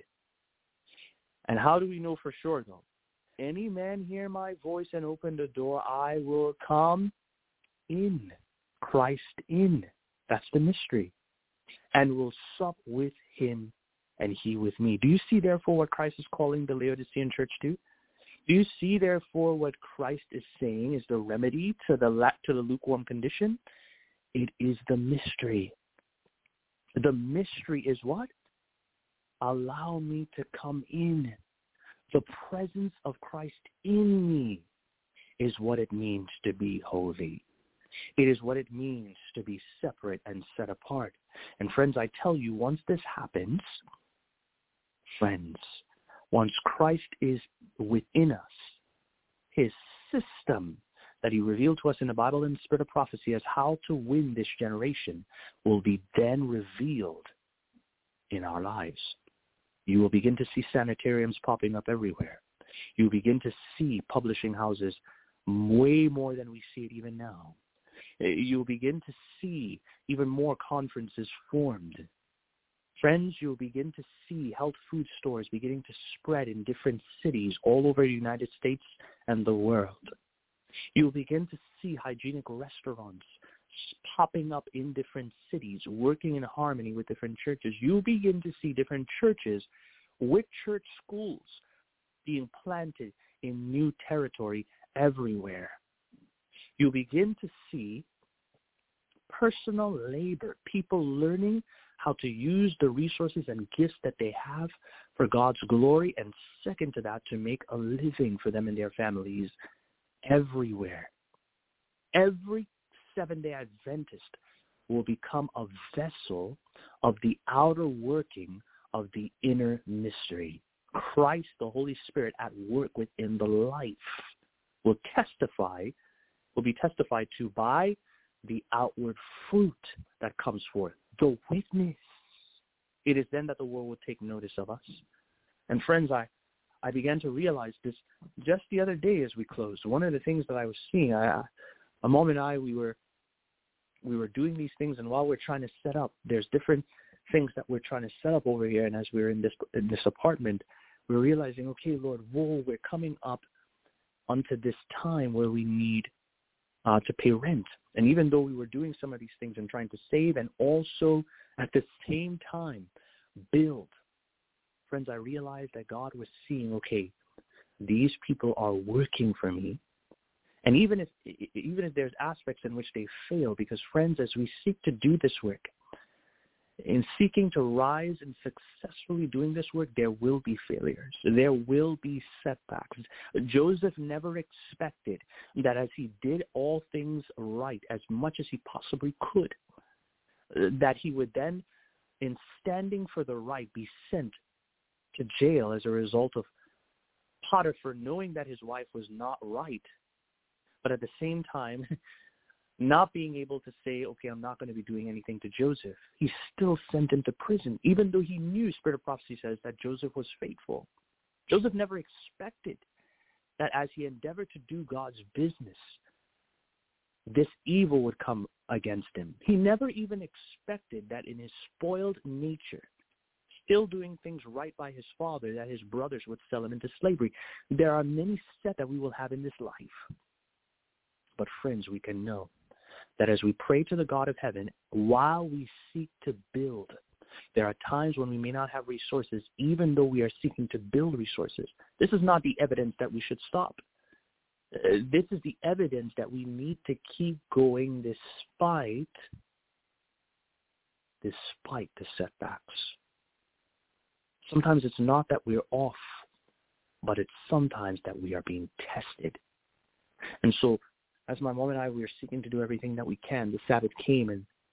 And how do we know for sure, though? "Any man hear my voice and open the door, I will come in." Christ in. That's the mystery. "And will sup with him, and he with me." Do you see, therefore, what Christ is calling the Laodicean church to? Do you see, therefore, what Christ is saying is the remedy to the lukewarm condition? It is the mystery. The mystery is what? Allow me to come in. The presence of Christ in me is what it means to be holy. It is what it means to be separate and set apart. And friends, I tell you, once this happens, friends, once Christ is within us, his system that he revealed to us in the Bible and the Spirit of Prophecy as how to win this generation will be then revealed in our lives. You will begin to see sanitariums popping up everywhere. You will begin to see publishing houses way more than we see it even now. You will begin to see even more conferences formed. Friends, you will begin to see health food stores beginning to spread in different cities all over the United States and the world. You will begin to see hygienic restaurants popping up in different cities, working in harmony with different churches. You'll begin to see different churches with church schools being planted in new territory everywhere. You begin to see personal labor, people learning how to use the resources and gifts that they have for God's glory, and second to that, to make a living for them and their families everywhere. Every Seventh-day Adventist will become a vessel of the outer working of the inner mystery. Christ, the Holy Spirit, at work within the life will be testified to by the outward fruit that comes forth, the witness. It is then that the world will take notice of us. And friends, I began to realize this just the other day as we closed. One of the things that I was seeing, my mom and I, we were doing these things, and while we're trying to set up, there's different things that we're trying to set up over here. And as we're in this apartment, we're realizing, okay, Lord, we're coming up onto this time where we need to pay rent. And even though we were doing some of these things and trying to save and also at the same time build, friends, I realized that God was seeing, okay, these people are working for me. And even if there's aspects in which they fail, because friends, as we seek to do this work, in seeking to rise and successfully doing this work, there will be failures. There will be setbacks. Joseph never expected that as he did all things right, as much as he possibly could, that he would then, in standing for the right, be sent to jail as a result of Potiphar knowing that his wife was not right, but at the same time not being able to say, okay, I'm not going to be doing anything to Joseph. He still sent him to prison, even though he knew, Spirit of Prophecy says, that Joseph was faithful. Joseph never expected that as he endeavored to do God's business, this evil would come against him. He never even expected that in his spoiled nature, still doing things right by his father, that his brothers would sell him into slavery. There are many set that we will have in this life. But friends, we can know that as we pray to the God of heaven, while we seek to build, there are times when we may not have resources, even though we are seeking to build resources. This is not the evidence that we should stop. This is the evidence that we need to keep going despite the setbacks. Sometimes it's not that we're off, but it's sometimes that we are being tested. And so, as my mom and I, we were seeking to do everything that we can. The Sabbath came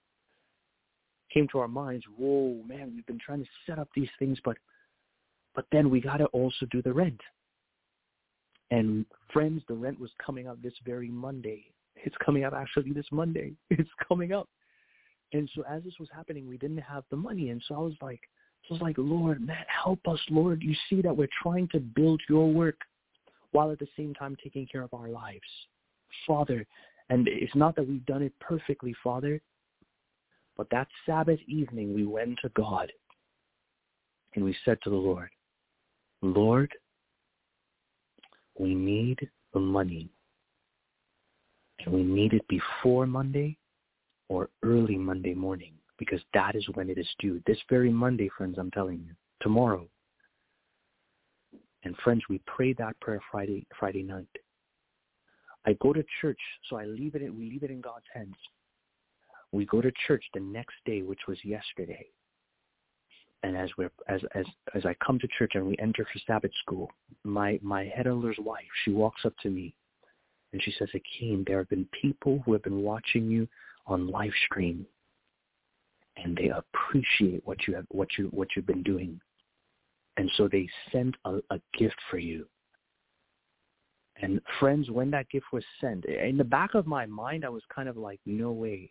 to our minds, whoa, man, we've been trying to set up these things, but then we got to also do the rent. And friends, the rent was coming up this very Monday. It's coming up actually this Monday. It's coming up. And so as this was happening, we didn't have the money. And so I was like, Lord, man, help us, Lord. You see that we're trying to build your work while at the same time taking care of our lives. Father, and it's not that we've done it perfectly, Father, but that Sabbath evening we went to God and we said to the Lord, Lord, we need the money, and we need it before Monday or early Monday morning, because that is when it is due. This very Monday, friends, I'm telling you, tomorrow. And friends, we prayed that prayer Friday night. I go to church, so we leave it in God's hands. We go to church the next day, which was yesterday. And as I come to church and we enter for Sabbath school, my head elder's wife, she walks up to me and she says, Akeem, there have been people who have been watching you on live stream, and they appreciate what you've been doing, and so they sent a gift for you. And friends, when that gift was sent, in the back of my mind, I was kind of like, no way.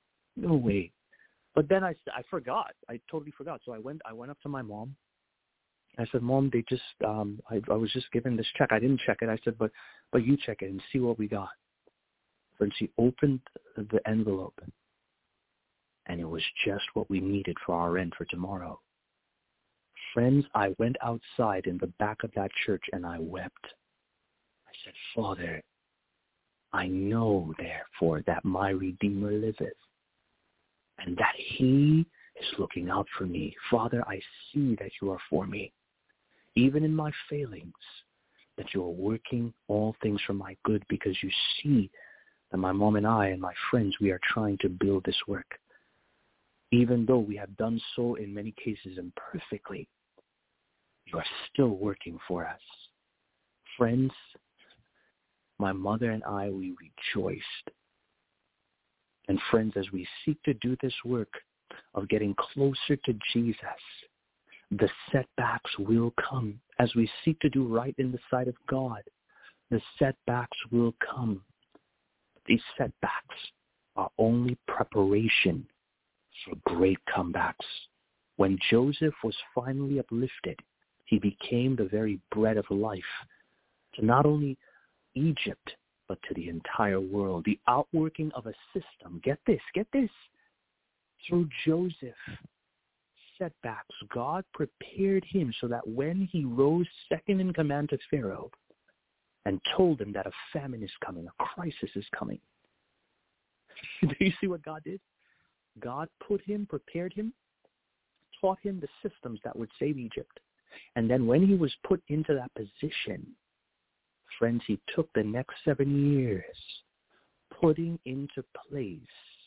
But then I forgot. I totally forgot. So I went up to my mom. I said, Mom, they just I was just given this check. I didn't check it. I said, but you check it and see what we got. And she opened the envelope, and it was just what we needed for our rent for tomorrow. Friends, I went outside in the back of that church and I wept. I said, Father, I know therefore that my Redeemer liveth, and that he is looking out for me. Father, I see that you are for me, even in my failings, that you are working all things for my good, because you see that my mom and I and my friends, we are trying to build this work. Even though we have done so in many cases imperfectly, you are still working for us. Friends, my mother and I, we rejoiced. And friends, as we seek to do this work of getting closer to Jesus, the setbacks will come. As we seek to do right in the sight of God, the setbacks will come. These setbacks are only preparation for great comebacks. When Joseph was finally uplifted, he became the very bread of life to not only Egypt, but to the entire world. The outworking of a system. Get this. Through Joseph, setbacks, God prepared him so that when he rose second in command to Pharaoh and told him that a famine is coming, a crisis is coming. Do you see what God did? God prepared him, taught him the systems that would save Egypt. And then when he was put into that position, friends, he took the next 7 years putting into place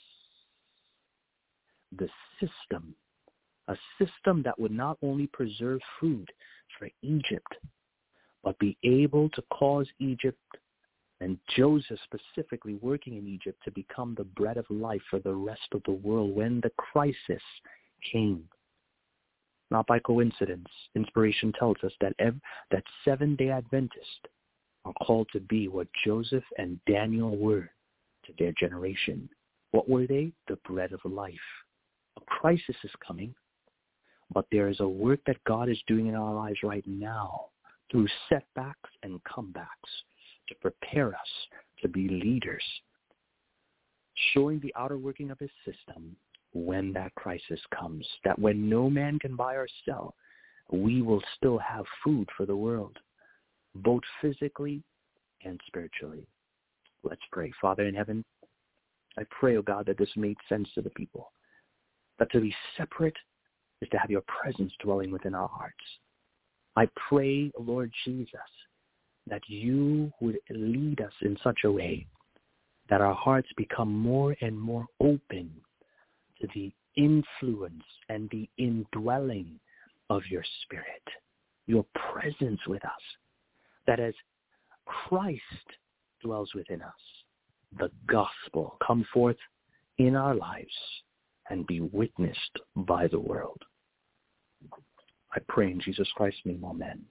the system, a system that would not only preserve food for Egypt, but be able to cause Egypt, and Joseph specifically working in Egypt, to become the bread of life for the rest of the world when the crisis came. Not by coincidence, inspiration tells us that Seventh-day Adventists are called to be what Joseph and Daniel were to their generation. What were they? The bread of life. A crisis is coming, but there is a work that God is doing in our lives right now through setbacks and comebacks to prepare us to be leaders, showing the outer working of his system when that crisis comes, that when no man can buy or sell, we will still have food for the world, both physically and spiritually. Let's pray. Father in heaven, I pray, oh God, that this made sense to the people, that to be separate is to have your presence dwelling within our hearts. I pray, Lord Jesus, that you would lead us in such a way that our hearts become more and more open to the influence and the indwelling of your Spirit, your presence with us, that as Christ dwells within us, the gospel come forth in our lives and be witnessed by the world. I pray in Jesus Christ's name, amen.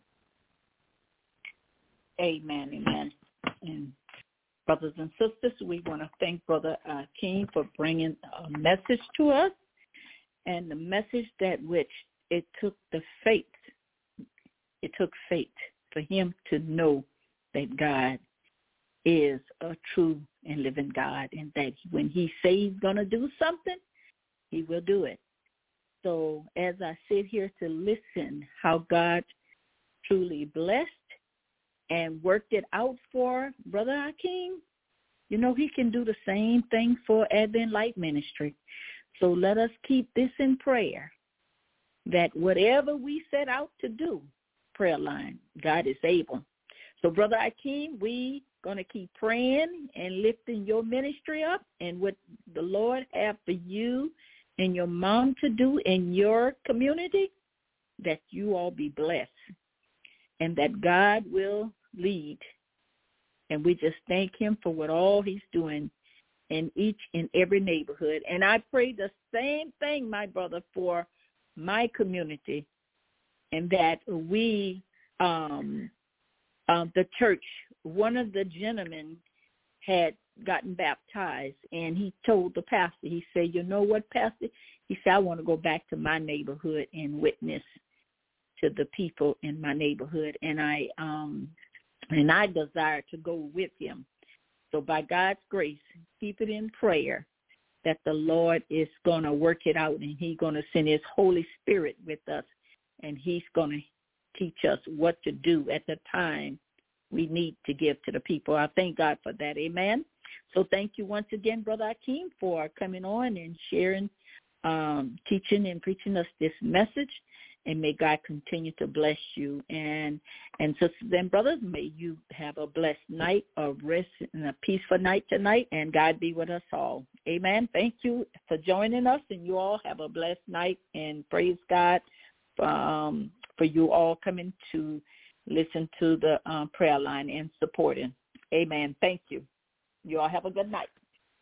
Amen. And brothers and sisters, we want to thank Brother King for bringing a message to us, and the message that which it took faith for him to know that God is a true and living God, and that when he says he's going to do something, he will do it. So as I sit here to listen how God truly blessed and worked it out for Brother Hakeem, you know, he can do the same thing for Advent Light Ministry. So let us keep this in prayer, that whatever we set out to do, prayer line, God is able. So, Brother Akeem, we going to keep praying and lifting your ministry up and what the Lord have for you and your mom to do in your community, that you all be blessed and that God will lead. And we just thank him for what all he's doing in each and every neighborhood. And I pray the same thing, my brother, for my community, and that we, the church, one of the gentlemen had gotten baptized, and he told the pastor, he said, you know what, Pastor? He said, I want to go back to my neighborhood and witness to the people in my neighborhood, and I desire to go with him. So by God's grace, keep it in prayer that the Lord is going to work it out, and he's going to send his Holy Spirit with us, and he's going to teach us what to do at the time we need to give to the people. I thank God for that. Amen. So thank you once again, Brother Akeem, for coming on and sharing, teaching and preaching us this message. And may God continue to bless you. And sisters and brothers, may you have a blessed night of rest and a peaceful night tonight, and God be with us all. Amen. Thank you for joining us, and you all have a blessed night, and praise God for you all coming to listen to the prayer line and supporting. Amen. Thank you. You all have a good night.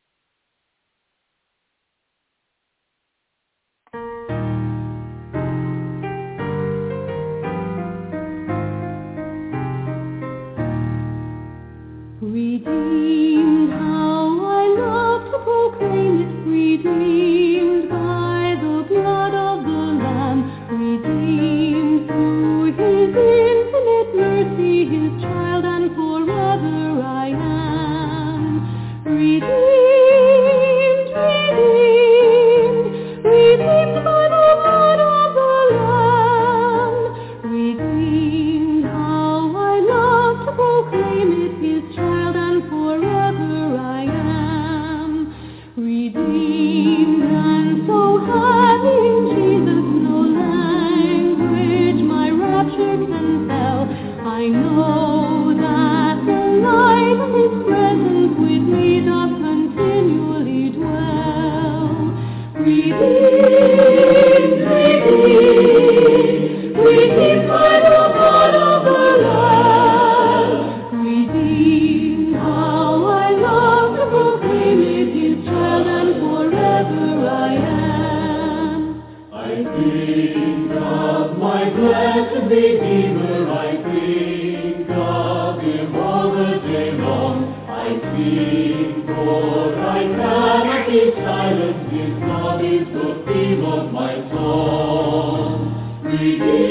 Redeemed, how I love to proclaim it, redeemed by the blood of the Lamb, redeemed through his infinite mercy, his child, and forever I am. Redeemed, redeemed, redeemed by the blood of the Lamb, redeemed, how I love to proclaim it, his child, and forever I am. Redeemed, and so having Jesus, no language my rapture can tell, I know that the light of his presence with me doth continually dwell. Redeemed, redeemed, redeemed by the blood of the Lamb, redeemed, how I love to proclaim it, his child, and forever I am. I think of my blessed Redeemer, I think of him all the day long. I sing, for I cannot be silent, his love is the theme of my song. Redeemed,